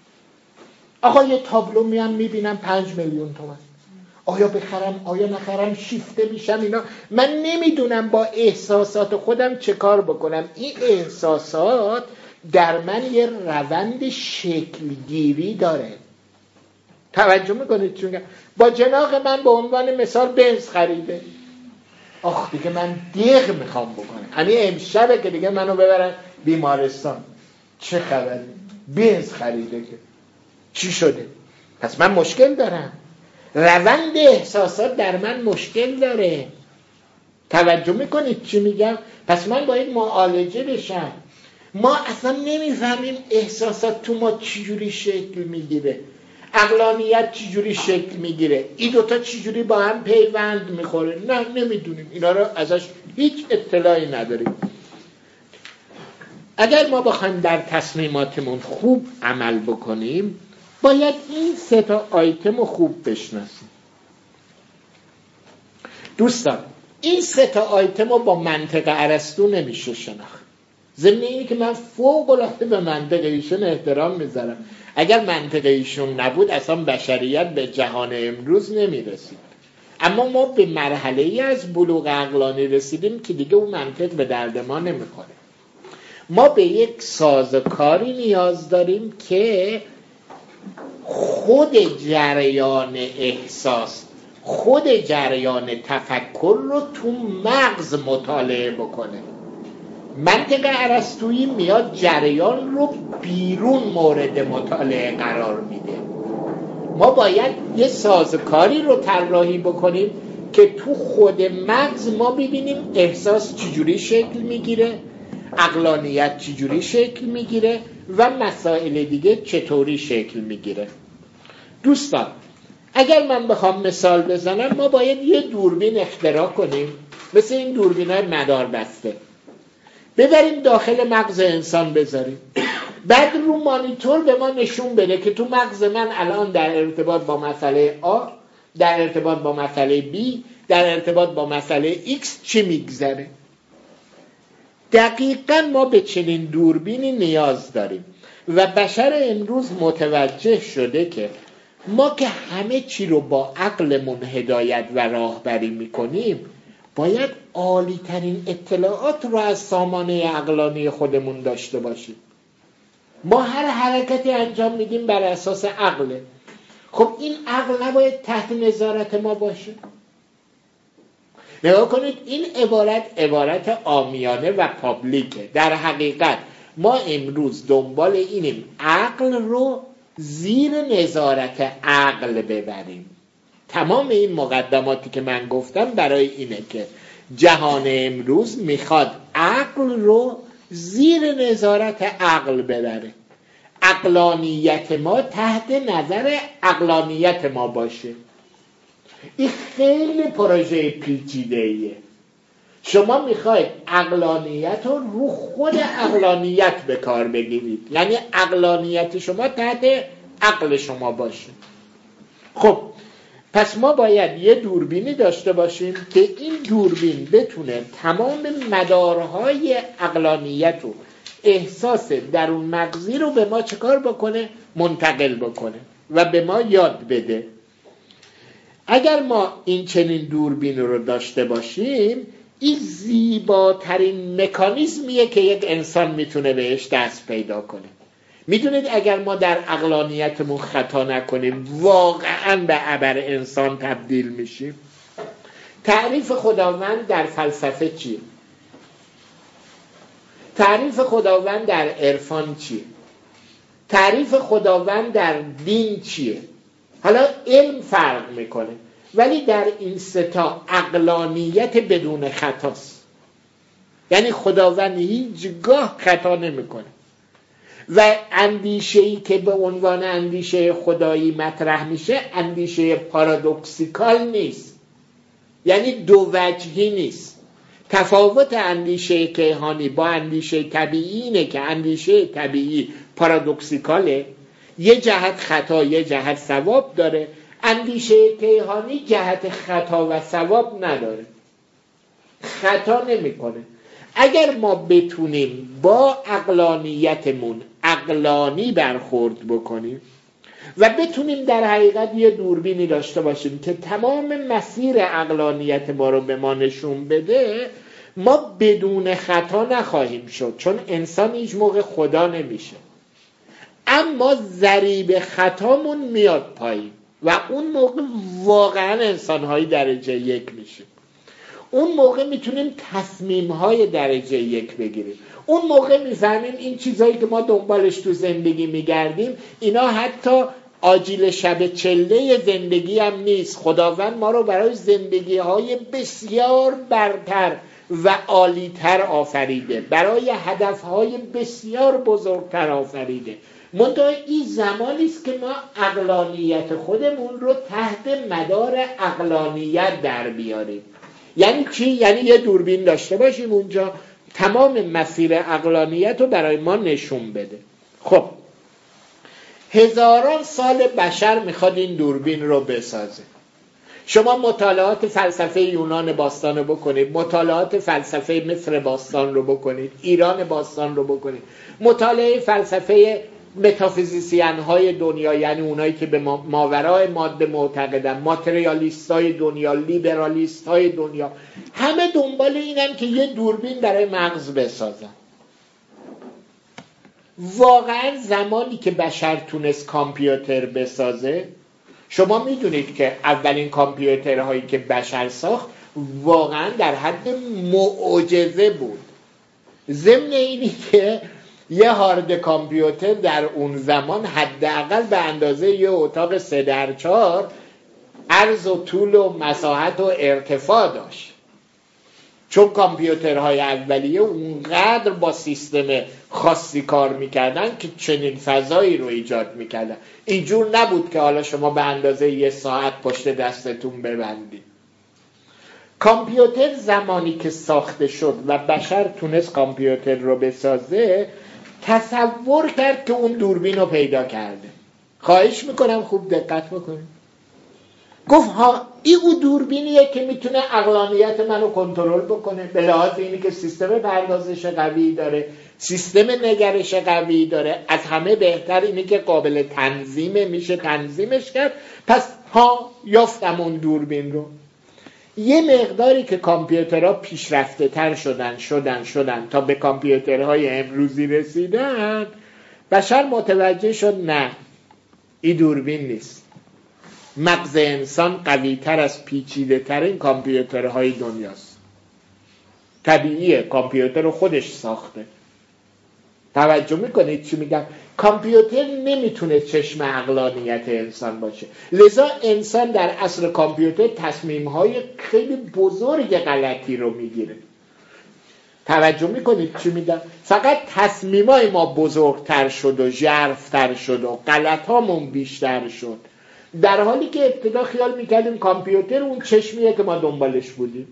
آقا یه تابلو میام میبینم پنج میلیون تومن، آیا بخرم آیا نخرم، شیفته میشم اینا. من نمیدونم با احساسات خودم چه کار بکنم. این احساسات در من یه روند شکلگیری داره. توجه میکنید چون با جناق من به عنوان مثال بنز خریده. آخ دیگه من دیگه میخوام بکنم، همین امشبه که دیگه منو ببرن بیمارستان. چه خبری؟ بنز خریده که چی شده؟ پس من مشکل دارم. روند احساسات در من مشکل داره. توجه میکنید چی میگم؟ پس من باید معالجه بشم. ما اصلا نمیفهمیم احساسات تو ما چجوری شکل میگیره، عقلانیت چجوری شکل میگیره، این دوتا چجوری با هم پیوند میخوره. نه نمیدونیم، اینا رو ازش هیچ اطلاعی نداریم. اگر ما بخوایم در تصمیماتمون خوب عمل بکنیم باید این سه تا آیتم رو خوب بشناسیم. دوستان این سه تا آیتم رو با منطق ارسطو نمیشه شناخت. ضمن اینی که من فوق العاده به منطق ایشون احترام میذارم، اگر منطق ایشون نبود اصلا بشریت به جهان امروز نمیرسید. اما ما به مرحله ای از بلوغ عقلانی رسیدیم که دیگه اون منطق به درد ما نمیخوره. ما به یک سازوکاری نیاز داریم که خود جریان احساس، خود جریان تفکر رو تو مغز مطالعه بکنه. منطق ارسطویی میاد جریان رو بیرون مورد مطالعه قرار میده. ما باید یه سازوکاری رو طراحی بکنیم که تو خود مغز ما ببینیم احساس چجوری شکل میگیره، عقلانیت چجوری شکل میگیره و مسائل دیگه چطوری شکل میگیره. دوستان اگر من بخوام مثال بزنم، ما باید یه دوربین اختراع کنیم مثل این دوربینای مدار بسته، ببریم داخل مغز انسان بذاریم، بعد رو مانیتور به ما نشون بده که تو مغز من الان در ارتباط با مسئله آ، در ارتباط با مسئله بی، در ارتباط با مسئله ایکس چی میگذره. دقیقاً ما به چنین دوربینی نیاز داریم و بشر امروز متوجه شده که ما که همه چی رو با عقلمون هدایت و راهبری میکنیم باید عالی ترین اطلاعات رو از سامانه عقلانی خودمون داشته باشیم. ما هر حرکتی انجام میدیم بر اساس عقله. خب این عقل نباید تحت نظارت ما باشه؟ نگاه کنید، این عبارت عبارت عامیانه و پابلیکه. در حقیقت ما امروز دنبال اینیم عقل رو زیر نظارت عقل ببریم. تمام این مقدماتی که من گفتم برای اینه که جهان امروز میخواد عقل رو زیر نظارت عقل ببره، عقلانیت ما تحت نظر عقلانیت ما باشه. این خیلی پروژه پیچیده‌ایه. شما میخواید عقلانیت رو رو خود عقلانیت به کار بگیرید، یعنی عقلانیت شما تحت عقل شما باشه. خب پس ما باید یه دوربینی داشته باشیم که این دوربین بتونه تمام مدارهای عقلانیت و احساس درون مغزی رو به ما چکار بکنه؟ منتقل بکنه و به ما یاد بده. اگر ما این چنین دوربین رو داشته باشیم، این زیباترین مکانیزمیه که یک انسان میتونه بهش دست پیدا کنه. میدونید اگر ما در عقلانیتمون خطا نکنیم واقعا به ابر انسان تبدیل میشیم. تعریف خداوند در فلسفه چیه؟ تعریف خداوند در عرفان چیه؟ تعریف خداوند در دین چیه؟ حالا علم فرق میکنه، ولی در این سه تا عقلانیت بدون خطاست. یعنی خداوند هیچگاه خطا نمیکنه و اندیشه‌ای که به عنوان اندیشه خدایی مطرح میشه اندیشه پارادوکسیکال نیست، یعنی دو وجهی نیست. تفاوت اندیشه کیهانی با اندیشه طبیعی اینه که اندیشه طبیعی پارادوکسیکاله، یه جهت خطا یه جهت ثواب داره. اندیشه کیهانی جهت خطا و ثواب نداره، خطا نمیکنه. اگر ما بتونیم با عقلانیتمون عقلانی برخورد بکنیم و بتونیم در حقیقت یه دوربینی داشته باشیم که تمام مسیر عقلانیت ما رو به ما نشون بده، ما بدون خطا نخواهیم شد، چون انسان هیچ موقع خدا نمیشه. اما ضریب خطامون میاد پایین و اون موقع واقعا انسان‌های درجه یک میشیم. اون موقع میتونیم تصمیم‌های درجه یک بگیریم. اون موقع میفهمیم این چیزایی که ما دنبالش تو زندگی میگردیم اینا حتی آجیل شب چله زندگی هم نیست. خداوند ما رو برای زندگی های بسیار برتر و عالیتر آفریده، برای هدف های بسیار بزرگتر آفریده. منتها این زمانی است که ما عقلانیت خودمون رو تحت مدار عقلانیت در بیاریم. یعنی چی؟ یعنی یه دوربین داشته باشیم اونجا تمام مسیر عقلانیت رو برای ما نشون بده. خب هزاران سال بشر میخواد این دوربین رو بسازه. شما مطالعات فلسفه یونان باستان رو بکنید، مطالعات فلسفه مصر باستان رو بکنید، ایران باستان رو بکنید، مطالعه فلسفه متافیزیسین های دنیا، یعنی اونایی که به ماورای ماده معتقدن، ماتریالیست های دنیا، لیبرالیست های دنیا، همه دنبال اینن که یه دوربین برای مغز بسازن. واقعا زمانی که بشر تونست کامپیوتر بسازه، شما میدونید که اولین کامپیوترهایی که بشر ساخت واقعا در حد معجزه بود. ضمن اینی که یه هارد کامپیوتر در اون زمان حداقل به اندازه یه اتاق سه در چهار عرض و طول و مساحت و ارتفاع داشت، چون کامپیوترهای اولیه اونقدر با سیستم خاصی کار میکردن که چنین فضایی رو ایجاد میکردن. اینجور نبود که حالا شما به اندازه یه ساعت پشت دستتون ببندید. کامپیوتر زمانی که ساخته شد و بشر تونست کامپیوتر رو بسازه، تصور کرد که اون دوربین رو پیدا کرده. خواهش میکنم خوب دقت بکنید. گفت ها این او دوربینیه که میتونه عقلانیت منو کنترل بکنه، به لحاظ اینی که سیستم پردازش قوی داره، سیستم نگرش قوی داره، از همه بهتر اینی که قابل تنظیمه، میشه تنظیمش کرد. پس ها یافتم اون دوربین رو. یه مقداری که کامپیوترها پیشرفته تر شدن شدن شدن تا به کامپیوترهای امروزی رسیدن، بشر متوجه شد نه این دوربین نیست. مغز انسان قوی تر از پیچیده ترین کامپیوترهای دنیاست. طبیعیه، کامپیوتر رو خودش ساخته. توجه میکنید چی میگم؟ کامپیوتر نمیتونه چشم عقلانیت انسان باشه، لذا انسان در عصر کامپیوتر تصمیم‌های خیلی بزرگ غلطی رو میگیره. توجه میکنید چی میگم؟ فقط تصمیمای ما بزرگتر شد و ژرف‌تر شد و غلطامون بیشتر شد، در حالی که ابتدا خیال میکردیم کامپیوتر اون چشمیه که ما دنبالش بودیم.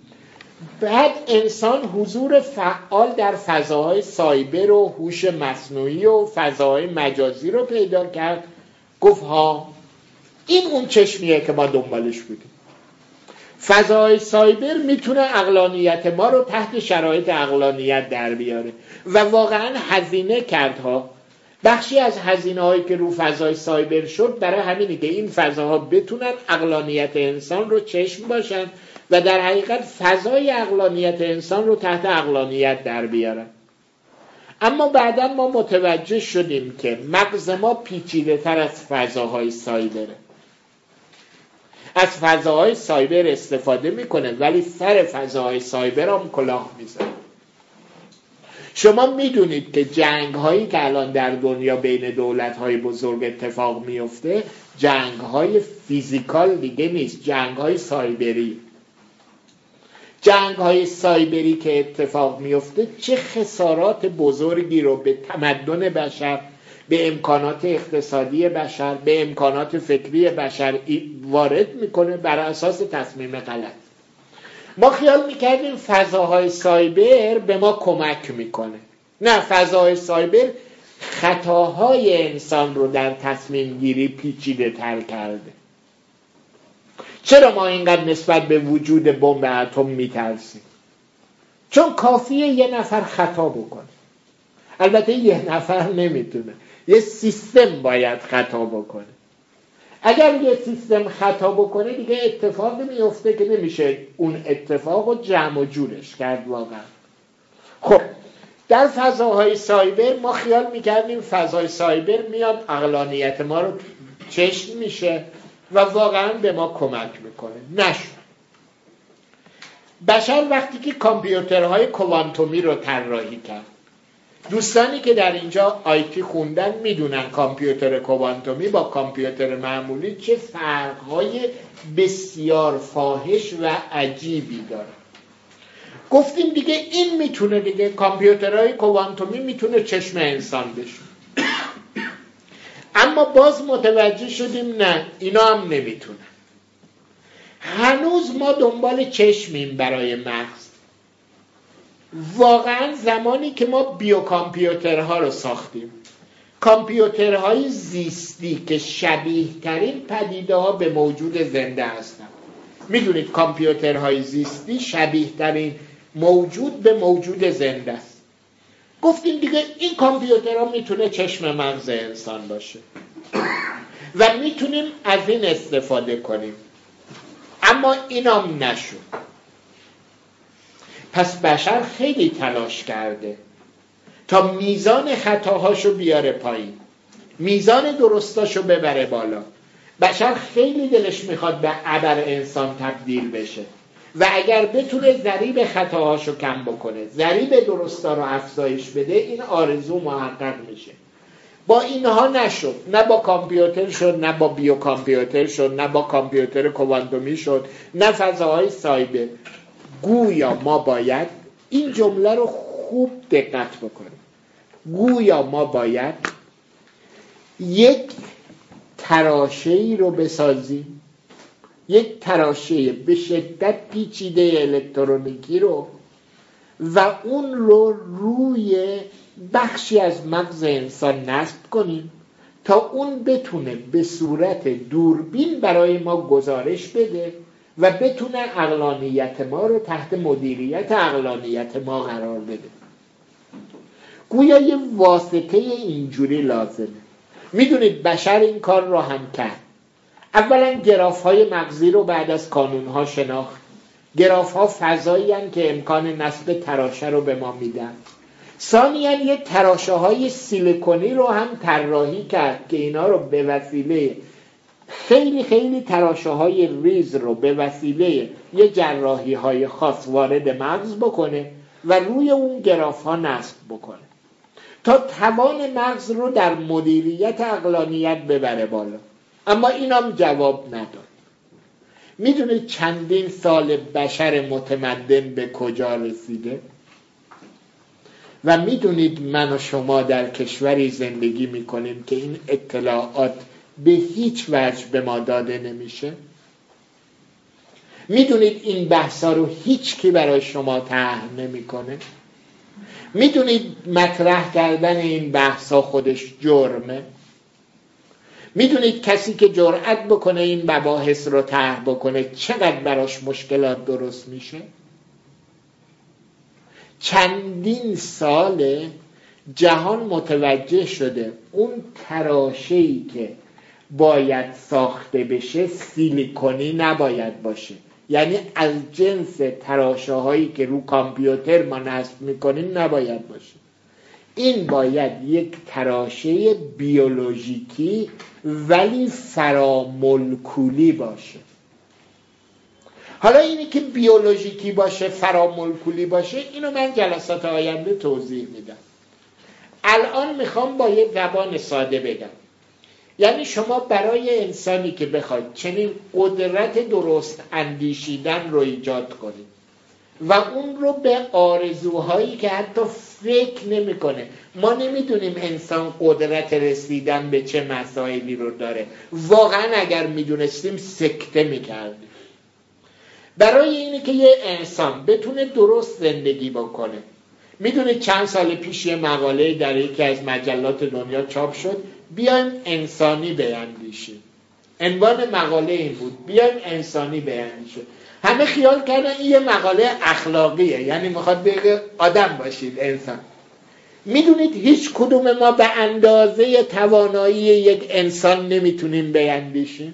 بعد انسان حضور فعال در فضاهای سایبر و هوش مصنوعی و فضاهای مجازی رو پیدا کرد. گفت ها این اون چشمیه که ما دنبالش بودیم. فضاهای سایبر میتونه عقلانیت ما رو تحت شرایط عقلانیت در بیاره و واقعا هزینه کرد ها. بخشی از هزینه هایی که رو فضای سایبر شد برای همینی که این فضاها بتونن عقلانیت انسان رو چشم باشن و در حقیقت فضای عقلانیت انسان رو تحت عقلانیت در بیارن. اما بعدا ما متوجه شدیم که مغز ما پیچیده تر از فضاهای سایبره. از فضاهای سایبر استفاده میکنه ولی سر فضاهای سایبر هم کلاه میزنه. شما میدونید که جنگ هایی که الان در دنیا بین دولت های بزرگ اتفاق میفته جنگ های فیزیکال دیگه نیست، جنگ های سایبری. جنگ های سایبری که اتفاق میفته چه خسارات بزرگی رو به تمدن بشر، به امکانات اقتصادی بشر، به امکانات فکری بشر وارد میکنه بر اساس تصمیم غلط. ما خیال میکردیم فضاهای سایبر به ما کمک میکنه. نه، فضاهای سایبر خطاهای انسان رو در تصمیم گیری پیچیده تر کرده. چرا ما اینقدر نسبت به وجود بمب اتم میترسیم؟ چون کافیه یه نفر خطا بکنه. البته یه نفر نمیتونه، یه سیستم باید خطا بکنه. اگر یه سیستم خطا بکنه دیگه اتفاقی میفته که نمیشه اون اتفاق رو جمع و جورش کرد واقعا. خب در فضاهای سایبر ما خیال میکردیم فضای سایبر میاد عقلانیت ما رو چشم میشه و واقعا به ما کمک میکنه. نشد. بشر وقتی که کامپیوترهای کوانتومی رو طراحی کرد دوستانی که در اینجا آیتی خوندن میدونن کامپیوتر کوانتومی با کامپیوتر معمولی چه فرقهای بسیار فاحش و عجیبی داره. گفتیم دیگه این میتونه دیگه کامپیوترهای کوانتومی میتونه چشم انسان بشه، اما باز متوجه شدیم نه اینا هم نمیتونه. هنوز ما دنبال چشمیم برای مغز. واقعا زمانی که ما بیوکامپیوترها رو ساختیم، کامپیوترهای زیستی که شبیه ترین پدیده ها به موجود زنده هستن، میدونید کامپیوترهای زیستی شبیه ترین موجود به موجود زنده است. گفتیم دیگه این کامپیوترها میتونه چشم مغز انسان باشه و میتونیم از این استفاده کنیم، اما اینام نشد. پس بشر خیلی تلاش کرده تا میزان خطاهاشو بیاره پایین، میزان درستاشو ببره بالا. بشر خیلی دلش میخواد به ابر انسان تبدیل بشه و اگر بتونه ضریب خطاهاشو کم بکنه، ضریب درستا رو افزایش بده، این آرزو محقق میشه. با اینها نشد، نه با کامپیوتر شد، نه با بیو کامپیوتر شد، نه با کامپیوتر کوانتومی شد، نه فضاهای سایبر. گویا ما باید این جمله رو خوب دقت بکنیم، گویا ما باید یک تراشه‌ای رو بسازیم، یک تراشه به شدت پیچیده الکترونیکی رو، و اون رو روی بخشی از مغز انسان نصب کنیم تا اون بتونه به صورت دوربین برای ما گزارش بده و بتونه عقلانیت ما رو تحت مدیریت عقلانیت ما قرار بده. گویا یه واسطه اینجوری لازمه. میدونید بشر این کار رو هم کرد. اولا گراف های مغزی رو بعد از کانون ها شناخت. گراف ها فضایی هستند که امکان نصب تراشه رو به ما میدن. ثانیاً یه تراشه های سیلیکونی رو هم طراحی کرد که اینا رو به وسیله خیلی خیلی تراشه های ریز رو به وسیله یه جراحی های خاص وارد مغز بکنه و روی اون گراف ها نصب بکنه تا توان مغز رو در مدیریت عقلانیت ببره بالا. اما اینم جواب نداد. میدونید چندین سال بشر متمدن به کجا رسیده؟ و میدونید من و شما در کشوری زندگی میکنیم که این اطلاعات به هیچ وجه به ما داده نمیشه. میدونید این بحثا رو هیچ کی برای شما طرح نمیکنه. میدونید مطرح کردن این بحثا خودش جرمه. میدونید کسی که جرأت بکنه این مباحث رو طرح بکنه چقدر براش مشکلات درست میشه. چندین سال جهان متوجه شده اون تراشه‌ای که باید ساخته بشه سیلیکونی نباید باشه، یعنی از جنس تراشه هایی که رو کامپیوتر ما نصب میکنیم نباید باشه. این باید یک تراشه بیولوژیکی ولی فرامولکولی باشه. حالا اینی که بیولوژیکی باشه، فرامولکولی باشه، اینو من جلسات آینده توضیح میدم. الان میخوام با یه زبان ساده بگم. یعنی شما برای انسانی که بخواید چنین قدرت درست اندیشیدن رو ایجاد کنید و اون رو به آرزوهایی که حتی فکر نمیکنه، ما نمیدونیم انسان قدرت رسیدن به چه مسائلی رو داره، واقعا اگر میدونستیم سکته میکردیم. برای اینی که یه انسان بتونه درست زندگی بکنه، میدونید چند سال پیش یه مقاله در یکی از مجلات دنیا چاپ شد، بیایم انسانی بیندیشیم. عنوان مقاله این بود، بیایم انسانی بیندیشیم. همه خیال کردن این یه مقاله اخلاقیه، یعنی میخواد بگه آدم باشید، انسان. میدونید هیچ کدوم ما به اندازه توانایی یک انسان نمیتونیم بیندیشیم.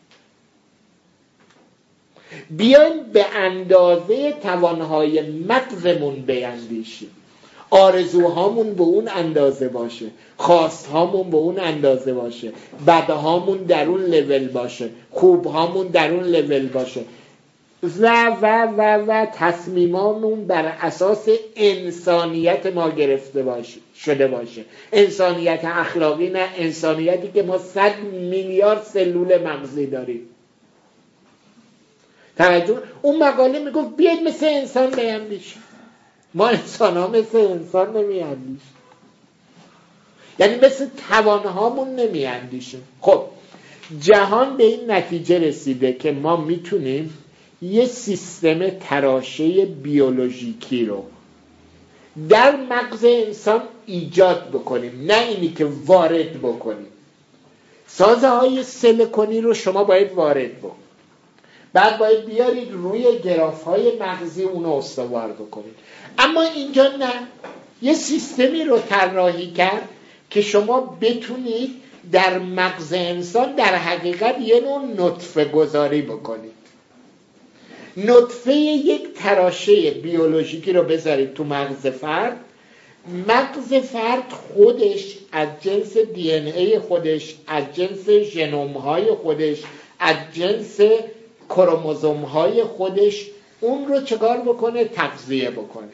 بیایم به اندازه توانهای مغزمون بیندیشیم. آرزوهامون به اون اندازه باشه، خواستهامون به اون اندازه باشه، بدهامون در اون لول باشه، خوبهامون در اون لول باشه. و و و و تصمیمامون بر اساس انسانیت ما گرفته باشه شده باشه، انسانیت اخلاقی، نه انسانیتی که ما صد میلیارد سلول مغزی داریم. توجه، اون مقاله میگفت بیاید مثل انسان بیندیشیم. ما انسان ها مثل انسان نمیاندیشیم، یعنی مثل توانهامون نمیاندیشیم. خب جهان به این نتیجه رسیده که ما میتونیم یه سیستم تراشه بیولوژیکی رو در مغز انسان ایجاد بکنیم، نه اینی که وارد بکنیم. سازه های سیلیکونی رو شما باید وارد بکنید، بعد باید بیارید روی گراف های مغزی اونو استوار بکنید. اما اینجا نه، یه سیستمی رو طراحی کرد که شما بتونید در مغز انسان در حقیقت یه نوع نطفه گذاری بکنید. نطفه یک تراشه بیولوژیکی رو بذارید تو مغز فرد. مغز فرد خودش از جنس دی ان ای خودش، از جنس ژنوم های خودش، از جنس کروموزوم های خودش اون رو چکار بکنه؟ تغذیه بکنه.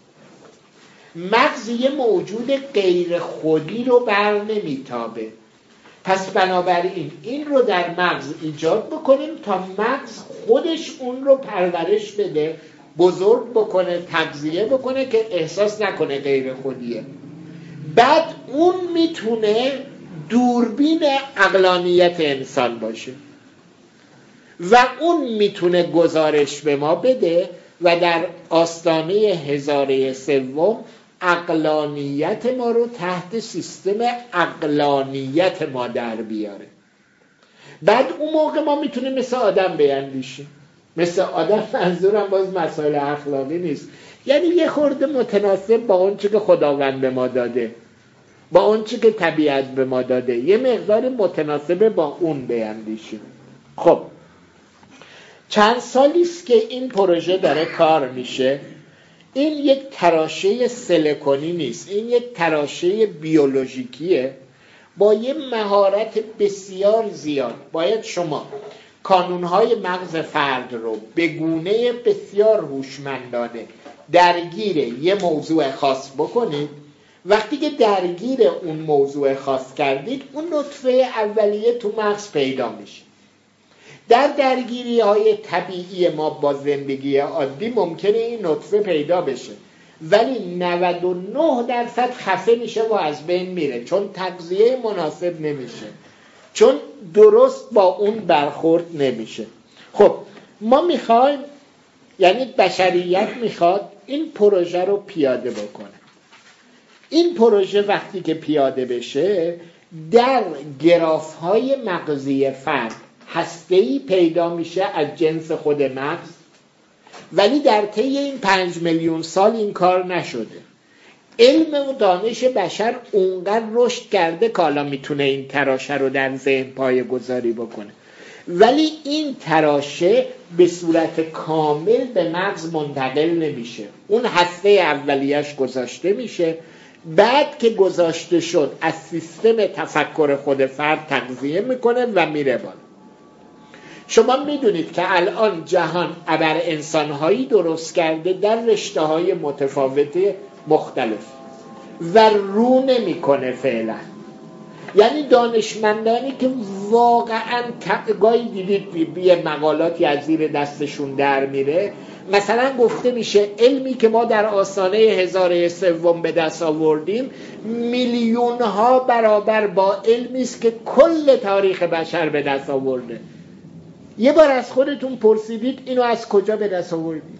مغز یه موجود غیر خودی رو بر نمیتابه. پس بنابراین این رو در مغز ایجاد بکنیم تا مغز خودش اون رو پرورش بده، بزرگ بکنه، تغذیه بکنه که احساس نکنه غیر خودیه. بعد اون میتونه دوربین عقلانیت انسان باشه و اون میتونه گزارش به ما بده و در آستانه هزاره سوم عقلانیت ما رو تحت سیستم عقلانیت ما در بیاره. بعد اون موقع ما میتونیم مثل آدم بیندیشیم. مثل آدم منظورم باز مسائل اخلاقی نیست، یعنی یه خورده متناسب با اون چی که خداوند به ما داده، با اون چی که طبیعت به ما داده، یه مقدار متناسب با اون بیندیشیم. خب چند سالی است که این پروژه داره کار میشه. این یک تراشه سیلیکونی نیست، این یک تراشه بیولوژیکیه با یه مهارت بسیار زیاد. باید شما کانونهای مغز فرد رو به گونه بسیار هوشمندانه درگیر یه موضوع خاص بکنید. وقتی که درگیر اون موضوع خاص کردید، اون نطفه اولیه تو مغز پیدا میشه. در درگیری های طبیعی ما با زندگی عادی ممکنه این نطفه پیدا بشه، ولی نود و نه درصد خفه میشه و از بین میره، چون تغذیه مناسب نمیشه، چون درست با اون برخورد نمیشه. خب ما میخوایم، یعنی بشریت میخواد این پروژه رو پیاده بکنه. این پروژه وقتی که پیاده بشه، در گراف های مغزی فرد هسته‌ای پیدا میشه از جنس خود مغز، ولی در طی این پنج میلیون سال این کار نشده. علم و دانش بشر اونقدر رشد کرده که حالا میتونه این تراشه رو در ذهن پایه گذاری بکنه، ولی این تراشه به صورت کامل به مغز منتقل نمیشه. اون هسته اولیش گذاشته میشه، بعد که گذاشته شد از سیستم تفکر خود فرد تغذیه میکنه و میره بالا. شما میدونید که الان جهان ابر انسانهایی درست کرده در رشته‌های متفاوت مختلف و رو نمیکنه فعلا. یعنی دانشمندانی که واقعا گاهی دیدید بیه مقالاتی از زیر دستشون در میره، مثلا گفته میشه علمی که ما در آستانه هزاره سوم به دست آوردیم میلیون ها برابر با علمی است که کل تاریخ بشر به دست آورده. یه بار از خودتون پرسیدید اینو از کجا به دست آوردید؟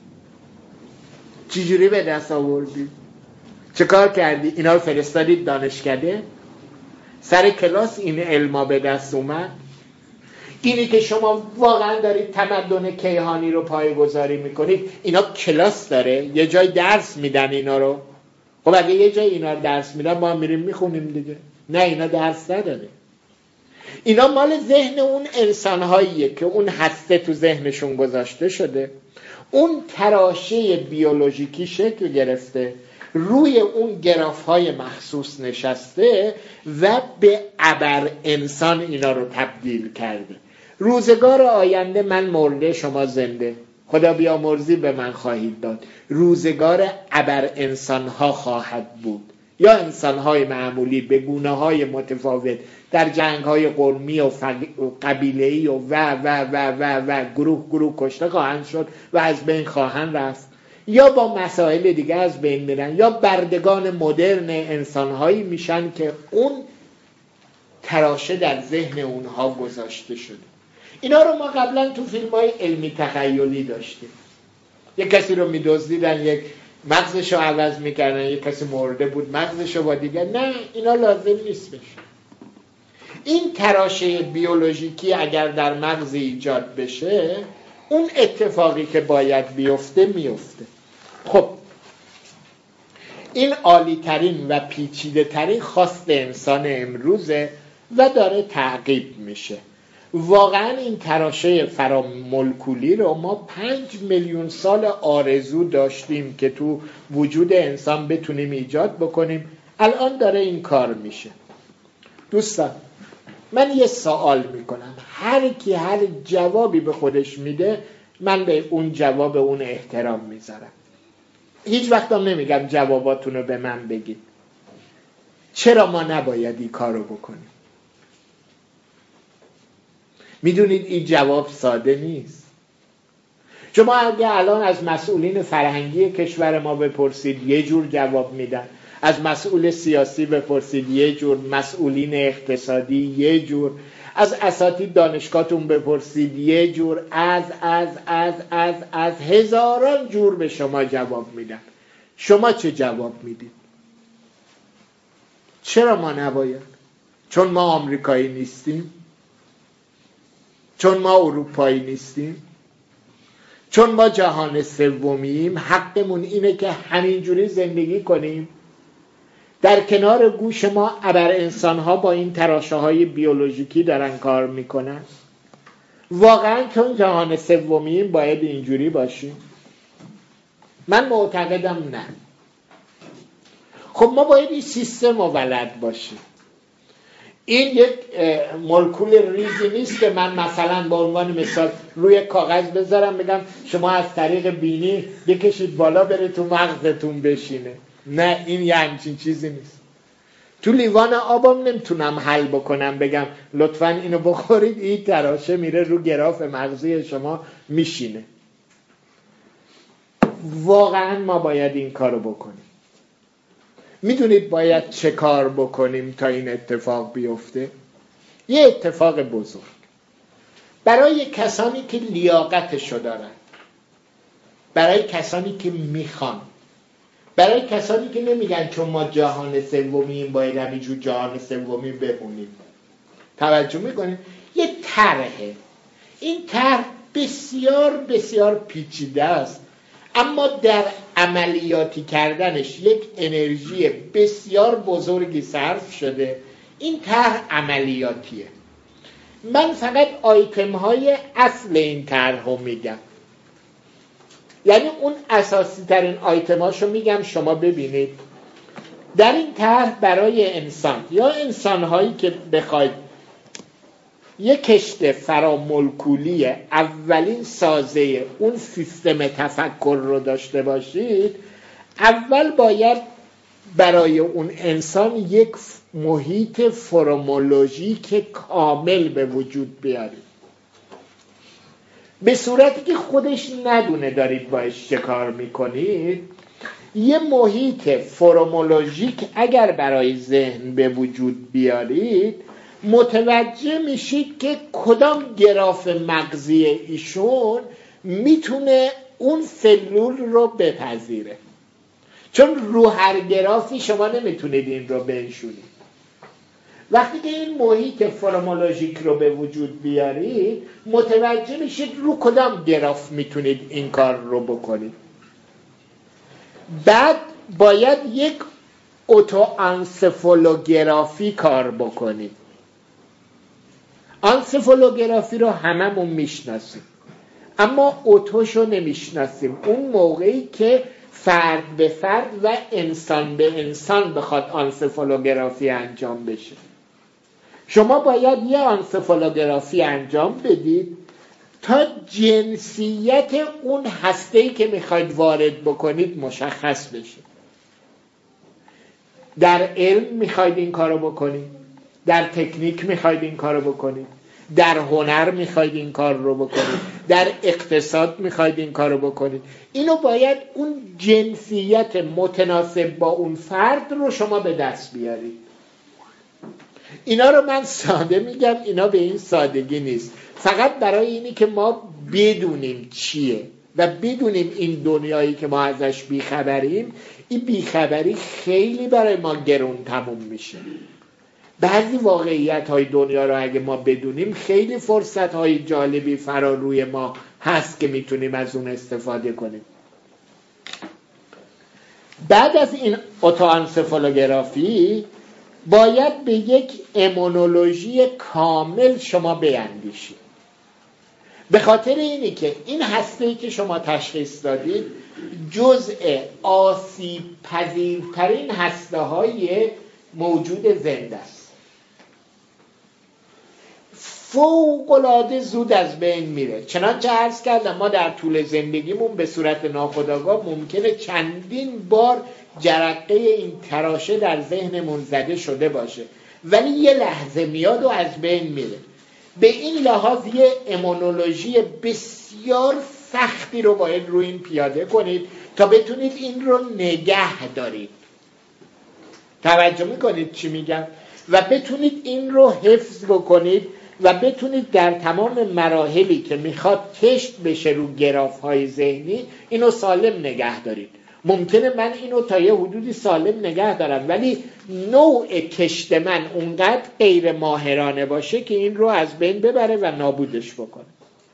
چجوری به دست آوردید؟ چه کار کردی؟ اینا رو فرستادید دانشکده؟ سر کلاس این علما به دست اومد؟ اینی که شما واقعا دارید تمدن کیهانی رو پایه‌گذاری میکنید، اینا کلاس داره؟ یه جای درس میدن اینا رو؟ خب اگه یه جای اینا رو درس میدن ما هم میریم میخونیم دیگه. نه، اینا درس نداره. اینا مال ذهن اون انسانهاییه که اون هسته تو ذهنشون گذاشته شده، اون تراشه بیولوژیکی شکل گرفته، روی اون گراف های مخصوص نشسته و به ابر انسان اینا رو تبدیل کرده. روزگار آینده من مرده شما زنده، خدا بیامرزی به من خواهید داد. روزگار ابر انسانها خواهد بود، یا انسانهای معمولی به گونه‌های متفاوت در جنگ‌های قومی و قبیله‌ای و و و و و و گروه گروه کشته خواهند شد و از بین خواهند رفت، یا با مسائل دیگه از بین میرن، یا بردگان مدرن انسان‌هایی میشن که اون تراشه در ذهن اونها گذاشته شده. اینا رو ما قبلا تو فیلم‌های علمی تخیلی داشتیم. یک کسی رو می‌دزدیدن، یک مغزش رو عوض می‌کردن، یک کسی مرده بود مغزش رو با دیگه. نه، اینا لازم نیست بشه. این تراشه بیولوژیکی اگر در مغز ایجاد بشه، اون اتفاقی که باید بیفته میفته. خب این عالی ترین و پیچیده ترین خواست انسان امروزه و داره تعقیب میشه. واقعا این تراشه فرامولکولی رو ما پنج میلیون سال آرزو داشتیم که تو وجود انسان بتونیم ایجاد بکنیم. الان داره این کار میشه. دوستان من یه سوال میکنم، هر کی هر جوابی به خودش میده من به اون جواب اون احترام میذارم. هیچ وقتم نمیگم جواباتون رو به من بگید. چرا ما نباید این کار رو بکنیم؟ میدونید این جواب ساده نیست. شما اگه الان از مسئولین فرهنگی کشور ما بپرسید یه جور جواب میدن، از مسئول سیاسی بپرسید یه جور، مسئولین اقتصادی یه جور، از اساتید دانشگاهتون بپرسید یه جور، از از از از از هزاران جور به شما جواب میدن. شما چه جواب میدید؟ چرا ما نباید؟ چون ما آمریکایی نیستیم؟ چون ما اروپایی نیستیم؟ چون ما جهان سومیم حقمون اینه که همینجوری زندگی کنیم؟ در کنار گوش ما ابر انسان‌ها با این تراشه های بیولوژیکی دارن کار میکنن. واقعا چون جهان سومیم باید اینجوری باشیم؟ من معتقدم نه. خب ما باید این سیستم رو بلد باشیم. این یک مولکول ریزی نیست که من مثلا به عنوان مثال روی کاغذ بذارم بگم شما از طریق بینی بکشید بالا بره تو مغزتون بشینه. نه، این یه همچین چیزی نیست. تو لیوان آبم نمیتونم حل بکنم بگم لطفاً اینو بخورید این تراشه میره رو گراف مغزی شما میشینه. واقعا ما باید این کارو بکنیم. میدونید باید چه کار بکنیم تا این اتفاق بیفته؟ یه اتفاق بزرگ برای کسانی که لیاقتشو دارن، برای کسانی که میخوان، برای کسانی که نمیگن چون ما جهان سومیم باید همینجور جهان سومی بمونیم. توجه میکنیم؟ یه طرحه. این طرح بسیار بسیار پیچیده است، اما در عملیاتی کردنش یک انرژی بسیار بزرگی صرف شده. این طرح عملیاتیه. من فقط آیتم های اصل این طرح رو میگم، یعنی اون اساسی ترین آیتم هاشو میگم شما ببینید. در این طرح برای انسان یا انسان هایی که بخواید یک کشت فرامولکولی اولین سازه اون سیستم تفکر رو داشته باشید، اول باید برای اون انسان یک محیط فرامولوژیک کامل به وجود بیارید، به صورتی که خودش ندونه دارید باش چه کار میکنید. یه محیط فرامولوژیک اگر برای ذهن به وجود بیارید، متوجه میشید که کدام گراف مغزی ایشون میتونه اون سلول رو بپذیره. چون رو هر گرافی شما نمیتونید این رو بنشونید. وقتی که این محیط فرامولوژیک رو به وجود بیارید، متوجه میشید رو کدام گراف میتونید این کار رو بکنید. بعد باید یک اوتو انسفالوگرافی کار بکنید. انسفالوگرافی رو هممون میشناسیم، اما اوتوشو نمیشناسیم. اون موقعی که فرد به فرد و انسان به انسان بخواد انسفالوگرافی انجام بشه. شما باید یه انسفالوگرافی انجام بدید تا جنسیت اون هسته‌ای که میخواید وارد بکنید مشخص بشه. در علم میخواید این کارو بکنید، در تکنیک میخواید این کارو بکنید، در هنر میخواید این کار رو بکنید، در اقتصاد میخواید این کار رو بکنید. اینو باید اون جنسیت متناسب با اون فرد رو شما به دست بیارید. اینا رو من ساده میگم، اینا به این سادگی نیست، فقط برای اینی که ما بدونیم چیه و بدونیم این دنیایی که ما ازش بیخبریم، این بیخبری خیلی برای ما گرون تموم میشه. بعضی واقعیت های دنیا رو اگه ما بدونیم خیلی فرصت های جالبی فرا روی ما هست که میتونیم از اون استفاده کنیم. بعد از این اتوانسفالوگرافی باید به یک ایمونولوژی کامل شما بیندیشید. به خاطر اینی که این هسته‌ای که شما تشخیص دادید جزء آسیب پذیرترین هسته های موجود زنده است، فوق‌العاده زود از بین میره. چنانچه عرض کردم ما در طول زندگیمون به صورت ناخودآگاه ممکنه چندین بار جرقه این تراشه در ذهنمون زده شده باشه، ولی یه لحظه میاد و از بین میره. به این لحاظ یه ایمونولوژی بسیار سختی رو باید روی این پیاده کنید تا بتونید این رو نگه دارید. توجه میکنید چی میگم؟ و بتونید این رو حفظ بکنید و بتونید در تمام مراحلی که میخواد کشت بشه رو گراف های ذهنی اینو سالم نگه دارید. ممکنه من اینو تا یه حدودی سالم نگه دارم ولی نوع کشت من اونقدر غیر ماهرانه باشه که این رو از بین ببره و نابودش بکنه.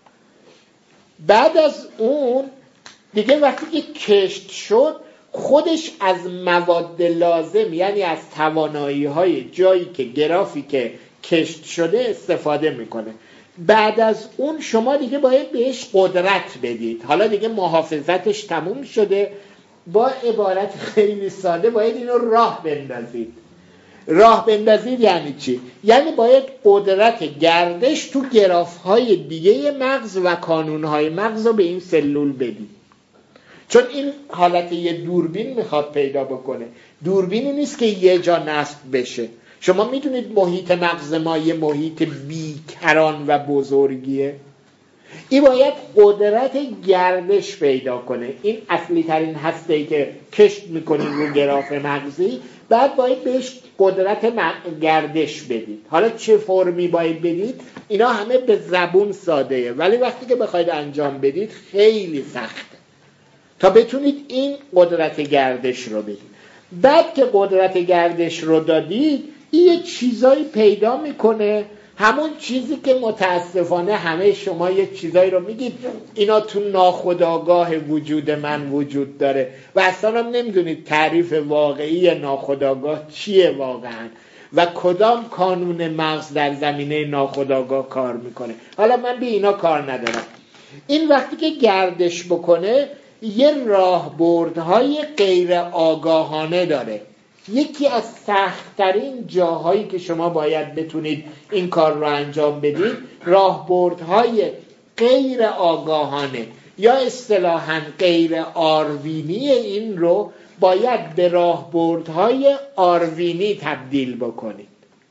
بعد از اون دیگه وقتی که کشت شد خودش از مواد لازم، یعنی از توانایی های جایی که گرافی که کشت شده استفاده میکنه. بعد از اون شما دیگه باید بهش قدرت بدید. حالا دیگه محافظتش تموم شده، با عبارت خیلی ساده باید اینو راه بندازید. راه بندازید یعنی چی؟ یعنی باید قدرت گردش تو گراف‌های دیگه مغز و کانون‌های مغز رو به این سلول بدید. چون این حالت یه دوربین میخواد پیدا بکنه. دوربینی نیست که یه جا نصب بشه. شما میدونید محیط مغز ما یه محیط بیکران و بزرگیه. این باید قدرت گردش پیدا کنه. این اصلی ترین هسته‌ای که کشت میکنید رو گراف مغزی، بعد باید بهش قدرت گردش بدید. حالا چه فرمی باید بدید؟ اینا همه به زبون سادهه، ولی وقتی که بخواید انجام بدید خیلی سخته تا بتونید این قدرت گردش رو بدید. بعد که قدرت گردش رو دادید این یه چیزایی پیدا میکنه، همون چیزی که متاسفانه همه شما یه چیزایی رو میگید اینا تو ناخودآگاه وجود من وجود داره و اصلا هم نمیدونید تعریف واقعی ناخودآگاه چیه واقعا و کدام کانون مغز در زمینه ناخودآگاه کار میکنه. حالا من به اینا کار ندارم. این وقتی که گردش بکنه یه راهبردهای غیر آگاهانه داره. یکی از سخت‌ترین جاهایی که شما باید بتونید این کار رو انجام بدید راهبردهای غیر آگاهانه یا اصطلاحاً غیر آروینی این رو باید به راهبردهای آروینی تبدیل بکنید.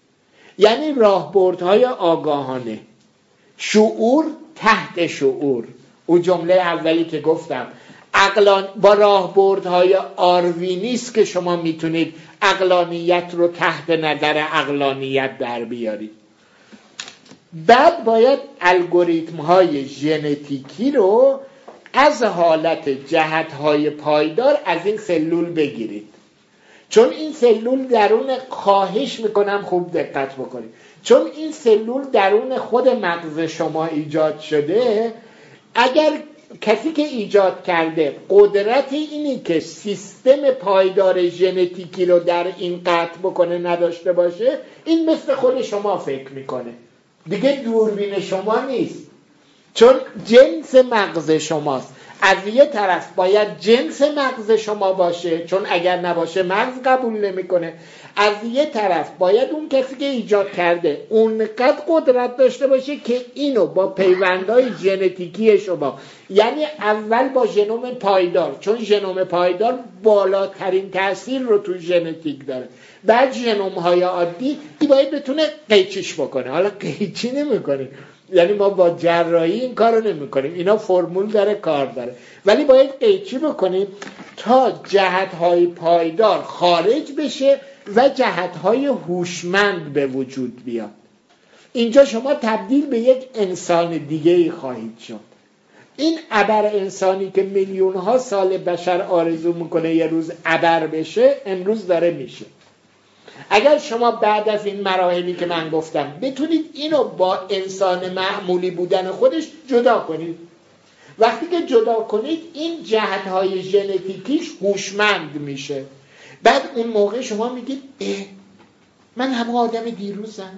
یعنی راهبردهای آگاهانه، شعور تحت شعور. اون جمله اولی که گفتم عقلان با راهبردهای آروینی است که شما میتونید عقلانیت رو تحت نظر عقلانیت در بیارید. بعد باید الگوریتم های ژنتیکی رو از حالت جهت های پایدار از این سلول بگیرید. چون این سلول درون، خواهش میکنم خوب دقت بکنید، چون این سلول درون خود مغز شما ایجاد شده، اگر کسی که ایجاد کرده قدرت اینی که سیستم پایدار ژنتیکی رو در این قطع بکنه نداشته باشه، این مثل خود شما فکر میکنه، دیگه دوربین شما نیست، چون جنس مغز شماست. از یه طرف باید جنس مغز شما باشه، چون اگر نباشه مغز قبول نمیکنه. از یه طرف باید اون کسی که ایجاد کرده اونقدر قدرت داشته باشه که اینو با پیوندهای ژنتیکی شما، یعنی اول با ژنوم پایدار، چون ژنوم پایدار بالاترین تاثیر رو تو ژنتیک داره، بعد ژنوم های عادی این باید بتونه قیچیش بکنه. حالا قیچی نمیکنه، یعنی ما با جراحی این کارو نمی‌کنیم، اینا فرمول داره، کار داره، ولی باید قیچی بکنیم تا جهت‌های پایدار خارج بشه و جهت‌های هوشمند به وجود بیاد. اینجا شما تبدیل به یک انسان دیگه‌ای خواهید شد. این ابر انسانی که میلیون‌ها سال بشر آرزو میکنه یه روز ابر بشه، امروز داره میشه. اگر شما بعد از این مراحلی که من گفتم بتونید اینو با انسان معمولی بودن خودش جدا کنید، وقتی که جدا کنید این جهت‌های ژنتیکیش هوشمند میشه، بعد اون موقع شما میگید اه من همون آدم دیروزم،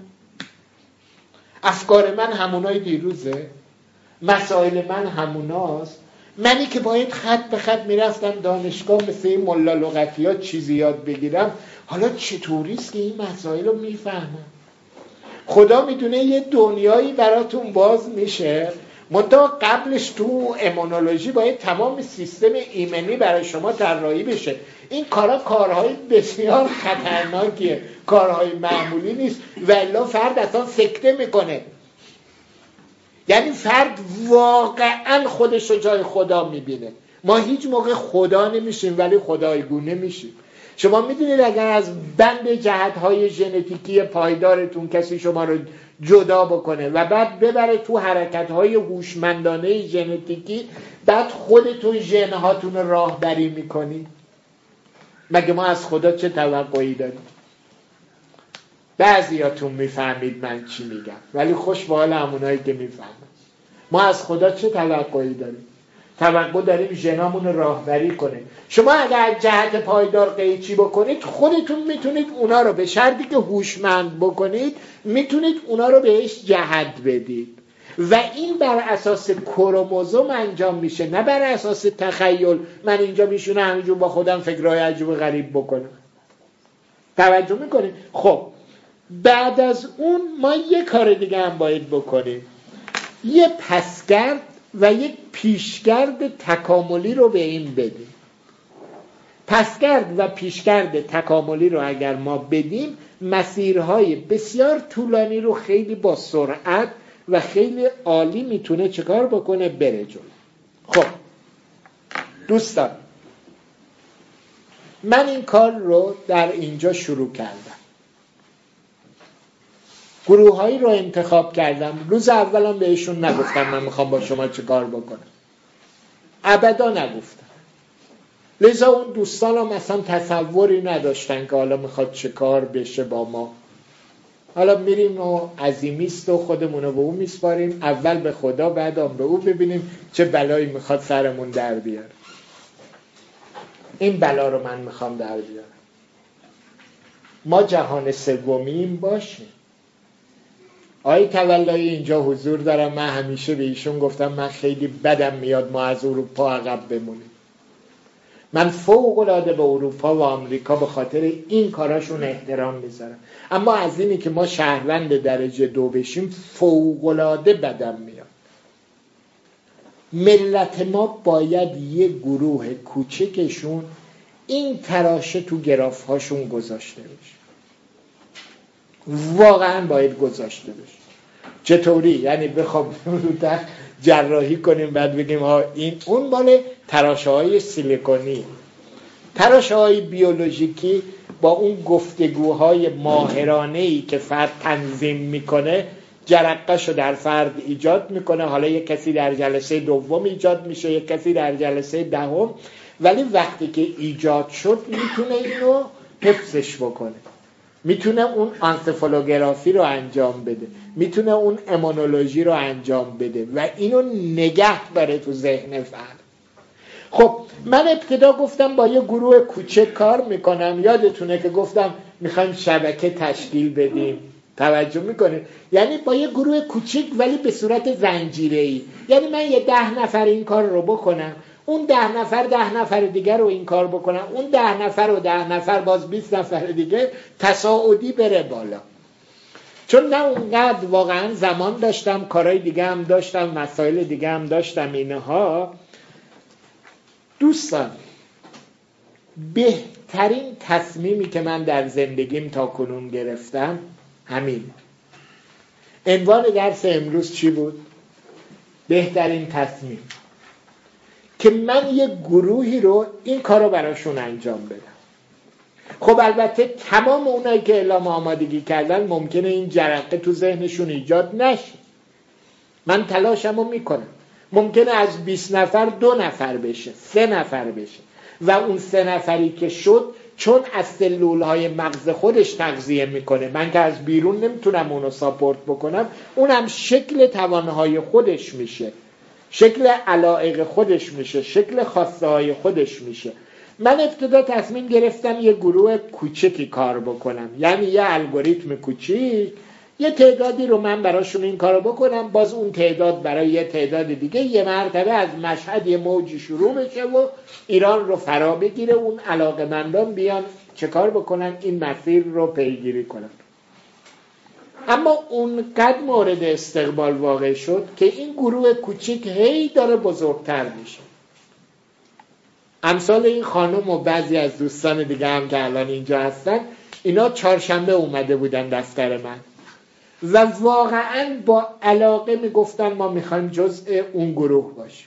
افکار من همونای دیروزه، مسائل من هموناست، منی که باید خط به خط میرفتم دانشگاه مثل این ملا لغتی ها چیزی یاد بگیرم، حالا چطوریست که این مسائل رو میفهمم؟ خدا میدونه یه دنیایی براتون باز میشه، منتها قبلش تو ایمونولوژی باید تمام سیستم ایمنی برای شما طراحی بشه. این کارا کارهای بسیار خطرناکیه، کارهای معمولی نیست، و الا فرد اصلا سکته میکنه. یعنی فرد واقعا خودش رو جای خدا میبینه. ما هیچ موقع خدا نمیشیم ولی خدایگونه میشیم. شما میدونید اگر از بند جهت‌های ژنتیکی پایدارتون کسی شما رو جدا بکنه و بعد ببره تو حرکت‌های هوشمندانه ژنتیکی، بعد خودتون ژن‌هاتون رو راهبری میکنید، مگه ما از خدا چه توقعی داریم؟ بعضیاتون میفهمید من چی میگم، ولی خوش به حال همونایی که میفهمن. ما از خدا چه توقعی داریم؟ توقع داریم ژنامون رو راهبری کنه. شما اگر جهت پایدار قیچی بکنید، خودتون میتونید اونا رو به شرطی که هوشمند بکنید میتونید اونا رو بهش جهت بدید، و این بر اساس کروموزوم انجام میشه، نه بر اساس تخیل من اینجا میشونه همینجور با خودم فکرهای عجیب و غریب بکنم. توجه میکنید؟ خب بعد از اون ما یه کار دیگه هم باید بکنیم، یه پسگرد و یک پیشگرد تکاملی رو به این بدیم. پسگرد و پیشگرد تکاملی رو اگر ما بدیم، مسیرهای بسیار طولانی رو خیلی با سرعت و خیلی عالی میتونه چکار بکنه؟ بره جلو. خب دوستان، من این کار رو در اینجا شروع کردم، گروه هایی رو انتخاب کردم. روز اولم بهشون نگفتم من میخوام با شما چه کار بکنم، ابدا نگفتم. لذا اون دوستان هم اصلا تصوری نداشتن که حالا میخواد چه کار بشه با ما. حالا میریم و عظیمیست و خودمونو به او میسپاریم، اول به خدا بعدم به او، ببینیم چه بلایی میخواد سرمون در بیاره. این بلا رو من میخوام در بیارم. ما جهان سومیم باشیم. آقای تولایی اینجا حضور دارم، من همیشه به ایشون گفتم من خیلی بدم میاد ما از اروپا عقب بمونیم. من فوق العاده به اروپا و آمریکا به خاطر این کاراشون احترام میذارم، اما از اینی که ما شهروند درجه دو بشیم فوق العاده بدم میاد. ملت ما باید یه گروه کوچکشون این تراشه تو گراف هاشون گذاشته بشه، واقعا باید گذاشته بشه. چطوری؟ یعنی بخوام رو جراحی کنیم بعد بگیم ها این اون مال تراشه های سیلیکونی. تراشه های بیولوژیکی با اون گفتگوهای ماهرانه‌ای که فرد تنظیم میکنه جرقه‌شو در فرد ایجاد میکنه. حالا یک کسی در جلسه دوم ایجاد میشه، یک کسی در جلسه دهم، ولی وقتی که ایجاد شد میتونه اینو حفظش بکنه، میتونه اون انسفالوگرافی رو انجام بده، میتونه اون ایمونولوژی رو انجام بده و اینو نگه داره تو ذهن فرد. خب من ابتدا گفتم با یه گروه کوچک کار میکنم. یادتونه که گفتم میخوایم شبکه تشکیل بدیم. توجه میکنه؟ یعنی با یه گروه کوچک ولی به صورت زنجیره‌ای. یعنی من یه ده نفر این کار رو بکنم، اون ده نفر ده نفر دیگر رو این کار بکنن، اون ده نفر و ده نفر باز بیست نفر دیگه تصاعدی بره بالا. چون نه اونقدر واقعا زمان داشتم، کارهای دیگه هم داشتم، مسائل دیگه هم داشتم اینها. دوستان بهترین تصمیمی که من در زندگیم تا کنون گرفتم همین. عنوان درس امروز چی بود؟ بهترین تصمیم. که من یه گروهی رو این کارو براشون انجام بدم. خب البته تمام اونایی که اعلام آمادگی کردن ممکنه این جرقه تو ذهنشون ایجاد نشه. من تلاشمو میکنم. ممکنه از بیست نفر دو نفر بشه، سه نفر بشه و اون سه نفری که شد چون از سلولهای مغز خودش تغذیه میکنه، من که از بیرون نمیتونم اونو ساپورت بکنم، اونم شکل توانهای خودش میشه، شکل علایق خودش میشه، شکل خواسته های خودش میشه. من ابتدا تصمیم گرفتم یه گروه کوچکی کار بکنم، یعنی یه الگوریتم کوچیک، یه تعدادی رو من براشون این کارو بکنم، باز اون تعداد برای یه تعداد دیگه یه مرتبه از مشهد یه موجی شروع بشه و ایران رو فرا بگیره، اون علاقه‌مندان بیان چه کار بکنن؟ این مسیر رو پیگیری کنن. اما اونقدر مورد استقبال واقع شد که این گروه کوچیک هی داره بزرگتر میشه. امثال این خانم و بعضی از دوستان دیگه هم که الان اینجا هستن، اینا چهارشنبه اومده بودن دفتر من و واقعا با علاقه میگفتن ما میخوایم جزء اون گروه باشیم.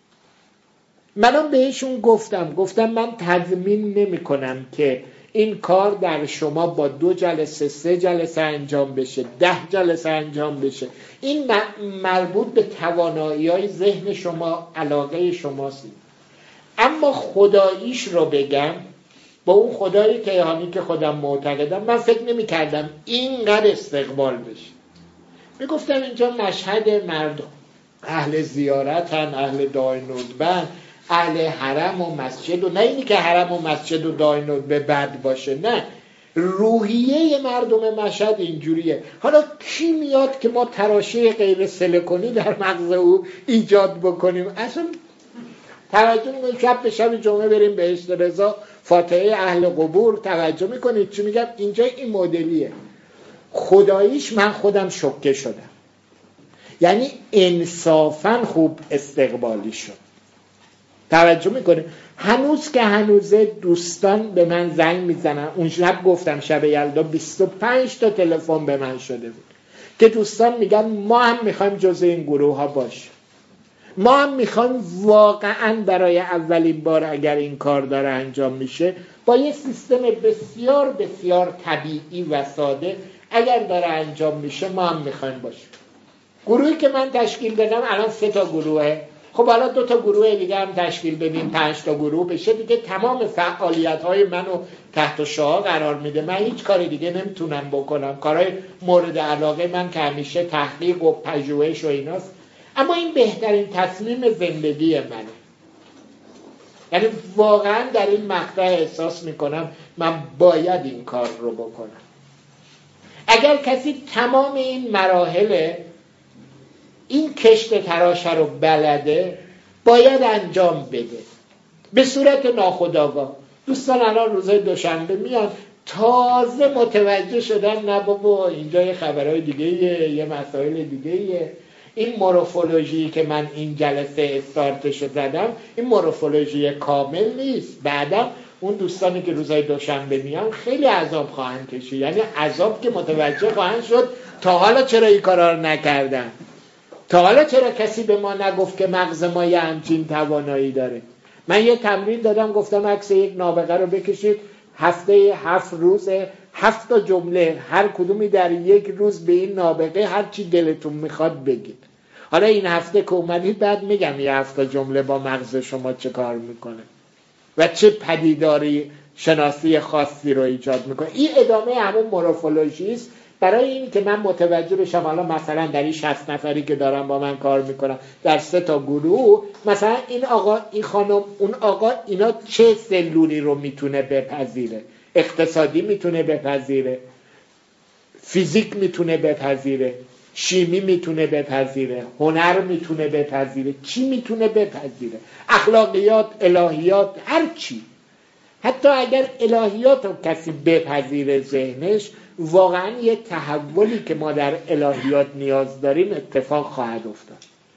منم بهشون گفتم گفتم من تضمین نمی کنم که این کار در شما با دو جلسه سه جلسه انجام بشه، ده جلسه انجام بشه. این مربوط به توانایی‌های ذهن شما، علاقه شماست. اما خداییش رو بگم، با اون خدایی که همی که خودم معتقدم، من فکر نمی کردم اینقدر استقبال بشه. می گفتم اینجا مشهد مردم اهل زیارتن، اهل دعای ندبن، اهل حرم و مسجد، و نه اینی که حرم و مسجد و دعای ندبه بد باشه، نه، روحیه مردم مشهد اینجوریه. حالا کی میاد که ما تراشه غیر سیلیکونی در مغز او ایجاد بکنیم؟ اصلا توجه میکنید شب به شب جمعه بریم بهشت رضا، فاتحه اهل قبور، توجه میکنید چی میگم؟ اینجا این مدلیه. خداییش من خودم شوکه شدم، یعنی انصافا خوب استقبالی شد. توجه میکنید هنوز که هنوزه دوستان به من زنگ میزنن. اون شب گفتم شب یلدا بیست و پنج تا تلفن به من شده بود که دوستان میگن ما هم میخوایم جزء این گروه ها باشیم، ما هم میخوایم واقعا برای اولین بار اگر این کار داره انجام میشه با یه سیستم بسیار بسیار طبیعی و ساده اگر داره انجام میشه ما هم میخوایم باشیم. گروهی که من تشکیل دادم الان سه تا گروهه. خب حالا دو تا گروه دیگه هم تشکیل بدیم، پنج تا گروه بشه دیگه، تمام فعالیت های منو تحت شعاع قرار میده. من هیچ کاری دیگه نمیتونم بکنم. کارهای مورد علاقه من که همیشه تحقیق و پژوهش و ایناست. اما این بهترین تصمیم زندگی منه. یعنی واقعا در این مقطع احساس میکنم من باید این کار رو بکنم. اگر کسی تمام این مراحل این کشت تراشه رو بلده باید انجام بده به صورت ناخودآگاه. دوستان الان روزهای دوشنبه میان تازه متوجه شدن نه بابا اینجا یه خبرهای دیگه یه, یه مسائل دیگه یه. این مورفولوژی که من این جلسه استارتش زدم این مورفولوژی کامل نیست. بعدم اون دوستانی که روزهای دوشنبه میان خیلی عذاب خواهند کشید، یعنی عذاب که متوجه خواهند شد تا حالا چرا این کارا رو نکردن، تا حالا چرا کسی به ما نگفت که مغز ما یه همچین توانایی داره. من یه تمرین دادم گفتم عکس یک نابغه رو بکشید، هفته هفت روز هفت تا جمله هر کدومی در یک روز به این نابغه هر چی دلتون میخواد بگید. حالا این هفته که اومدید بعد میگم یه هفت تا جمله با مغز شما چه کار میکنه و چه پدیداری شناسی خاصی رو ایجاد میکنه. این ادامه همون مورفولوژی است برای این که من متوجه بشم حالا مثلا در این شصت نفری که دارم با من کار میکنم در سه تا گروه، مثلا این آقا این خانم اون آقا اینا چه سلولی رو میتونه بپذیره، اقتصادی میتونه بپذیره، فیزیک میتونه بپذیره، شیمی میتونه بپذیره، هنر میتونه بپذیره، چی میتونه بپذیره؟ اخلاقیات، الهیات، هر چی. حتی اگر الهیات رو کسی بپذیره ذهنش، واقعا یه تحولی که ما در الهیات نیاز داریم اتفاق خواهد افتاد.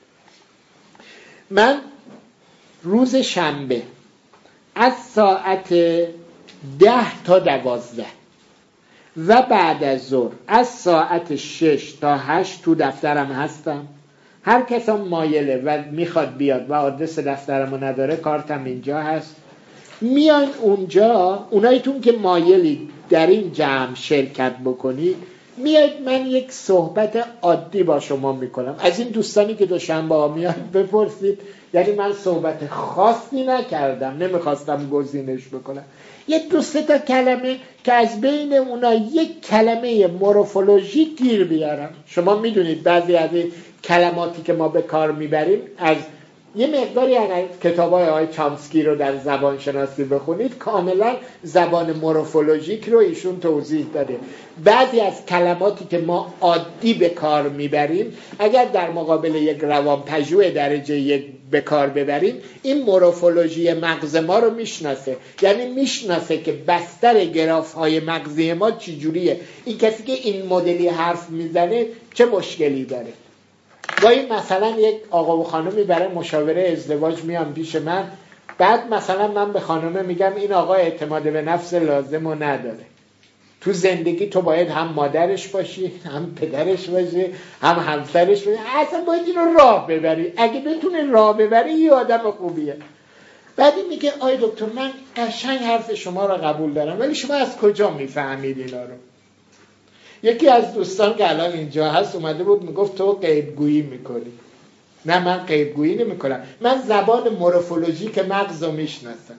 من روز شنبه از ساعت ده تا دوازده و بعد از ظهر از ساعت شش تا هشت تو دفترم هستم. هر کس هم مایله و میخواد بیاد و آدرس دفترمو نداره، کارتم اینجا هست، میان اونجا. اوناییتون که مایلی در این جمع شرکت بکنید، میاد من یک صحبت عادی با شما میکنم. از این دوستانی که دوشنبه ها میاد بپرسید، یعنی من صحبت خاصی نکردم، نمیخواستم گزینش بکنم. یک دو سه تا کلمه که از بین اونا یک کلمه مورفولوژیک گیر بیارم. شما میدونید بعضی از این کلماتی که ما به کار میبریم، از یه مقداری اگر کتابای آقای چامسکی رو در زبان شناسی بخونید، کاملا زبان مورفولوژیک رو ایشون توضیح داده. بعضی از کلماتی که ما عادی به کار میبریم، اگر در مقابل یک روانپژوه درجه یک به کار ببریم، این مورفولوژی مغز ما رو میشناسه. یعنی میشناسه که بستر گراف های مغزی ما چی جوریه، این کسی که این مدلی حرف میزنه چه مشکلی داره. گاهی مثلا یک آقا و خانمی برای مشاوره ازدواج میان پیش من، بعد مثلا من به خانمه میگم این آقا اعتماد به نفس لازم رو نداره. تو زندگی تو باید هم مادرش باشی، هم پدرش باشی، هم همسرش باشی، اصلا باید این رو راه ببری. اگه بتونه راه ببری یه آدم خوبیه. بعدی میگه آی دکتر من قشنگ حرف شما رو قبول دارم، ولی شما از کجا میفهمید اینا رو؟ یکی از دوستان که الان اینجا هست اومده بود میگفت تو غیبگویی میکنی. نه، من غیبگویی نمیکنم، من زبان مورفولوژیک مغز رو میشناسم.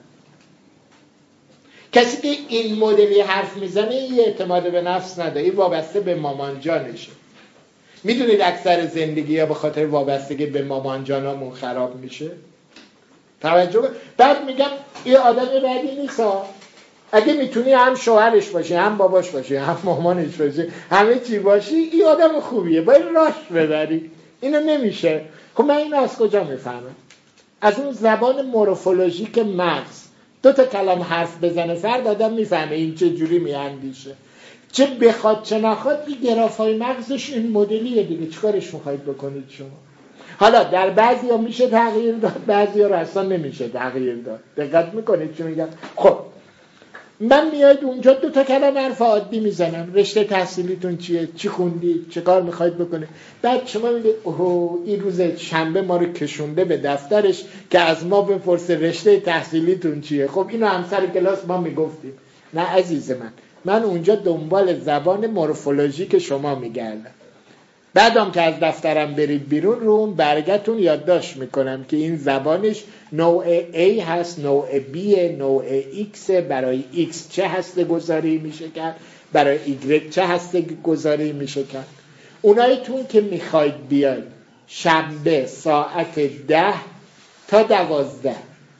کسی که این مدلی حرف میزنه این اعتماد به نفس نداره، این وابسته به مامان جانشه. میدونید اکثر زندگی ها به خاطر وابستگی به مامان جانمون خراب میشه. توجه. بعد میگم این آدم بدی نیست ها. اگه میتونی هم شوهرش باشی، هم باباش باشی، هم مامانش باشی، همه چی باشی، این آدم خوبیه، باید راش ببری. اینو نمیشه. خب من اینو از کجا میفهمم؟ از اون زبان مورفولوژیک مغز. دو تا کلام حرف بزنه فرد، آدم میفهمه این چه جوری میاندیشه. چه بخواد چه نخواد، این گرافای مغزش این مدلیه دیگه. چیکارش میخواید بکنید شما؟ حالا در بعضی ها میشه تغییر داد، بعضی ها رو اصلا نمیشه تغییر داد. دقت میکنید چی میگم؟ خب من میاد اونجا دو تا کلمه حرف عادی میزنم. رشته تحصیلیتون چیه؟ چی خوندید؟ چه کار میخواید بکنید؟ بعد شما میگید اوه این روز شنبه ما رو کشونده به دفترش که از ما بپرسه رشته تحصیلیتون چیه. خب اینو همسر کلاس ما میگفتیم. نه عزیز من، من اونجا دنبال زبان مورفولوژیک شما میگردم. بعدم که از دفترم برید بیرون، رو اون برگتون یادداشت میکنم که این زبانش نوع A هست، نوع B، نوع X. برای X چه هسته گذاری میشه کرد، برای Y چه هسته گذاری میشه کرد. اوناییتون که میخواید بیاید شنبه ساعت ده تا دوازده،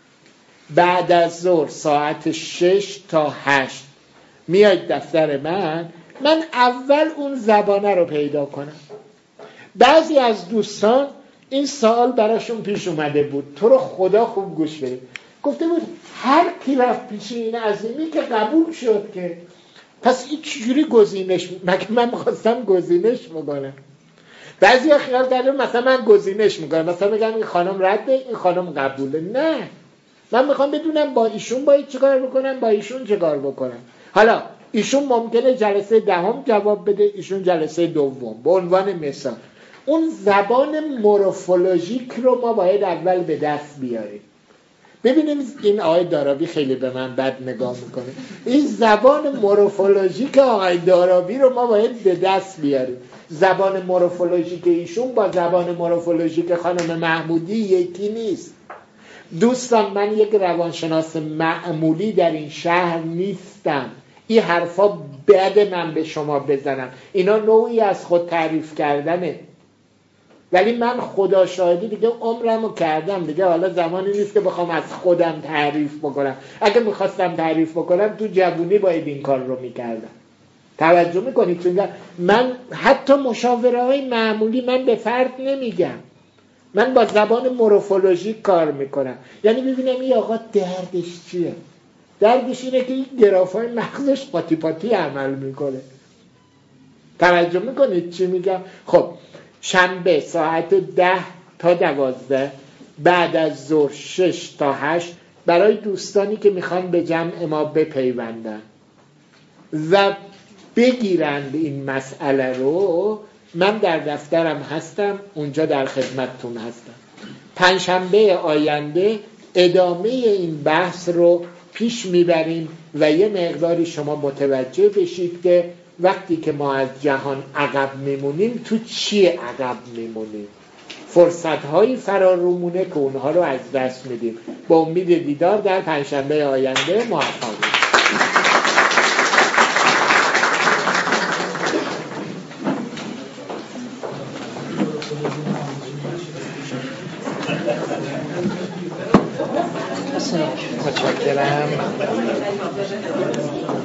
بعد از ظهر ساعت شش تا هشت میاید دفتر من، من اول اون زبانه رو پیدا کنم. بعضی از دوستان این سوال براشون پیش اومده بود، تو رو خدا خوب گوش بدید. گفته بود هر کی رفت پیش این عظیمی که قبول شد، که پس این چجوری گزینش؟ مگه من میخواستم گزینش بکنم؟ بعضی ها خیال کرده مثلا من گزینش میکنم، مثلا میگم این خانم رده، این خانم قبوله. نه، من میخوام بدونم با ایشون باید چیکار بکنم، با ایشون چیکار بکنم. حالا ایشون ممکنه جلسه دهم جواب بده، ایشون جلسه دوم. به عنوان مثال اون زبان مورفولوژیک رو ما باید اول به دست بیاریم. ببینیم این آقای دارابی خیلی به من بد نگاه میکنه. این زبان مورفولوژیک آقای دارابی رو ما باید به دست بیاریم. زبان مورفولوژیک ایشون با زبان مورفولوژیک خانم محمودی یکی نیست. دوستان من یک روانشناس معمولی در این شهر نیستم. این حرفا بد من به شما بزنم، اینا نوعی از خود تعریف کردنه. ولی من خدا شاهدی دیگه عمرمو کردم دیگه، حالا زمانی نیست که بخوام از خودم تعریف بکنم. اگه میخواستم تعریف بکنم تو جوونی باید این کار رو میکردم. توجه میکنید؟ چون من حتی مشاوره های معمولی من به فرد نمیگم، من با زبان مورفولوژیک کار میکنم. یعنی ببینم این آقا دردش چیه. دردش اینه که این گرافای مغزش پاتی پاتی عمل میکنه. توجه میکنید چی میگم؟ خب شنبه ساعت ده تا دوازده، بعد از ظهر شش تا هشت، برای دوستانی که میخوان به جمع ما بپیوندن و بگیرند این مسئله رو، من در دفترم هستم، اونجا در خدمتتون هستم. پنجشنبه آینده ادامه این بحث رو پیش میبریم و یه مقداری شما متوجه بشید که وقتی که ما از جهان عقب میمونیم تو چی عقب میمونیم، فرصت‌هایی فرارومونه که اونها رو از دست میدیم. با امید دیدار در پنجشنبه آینده. موفق باشید. متشکرم.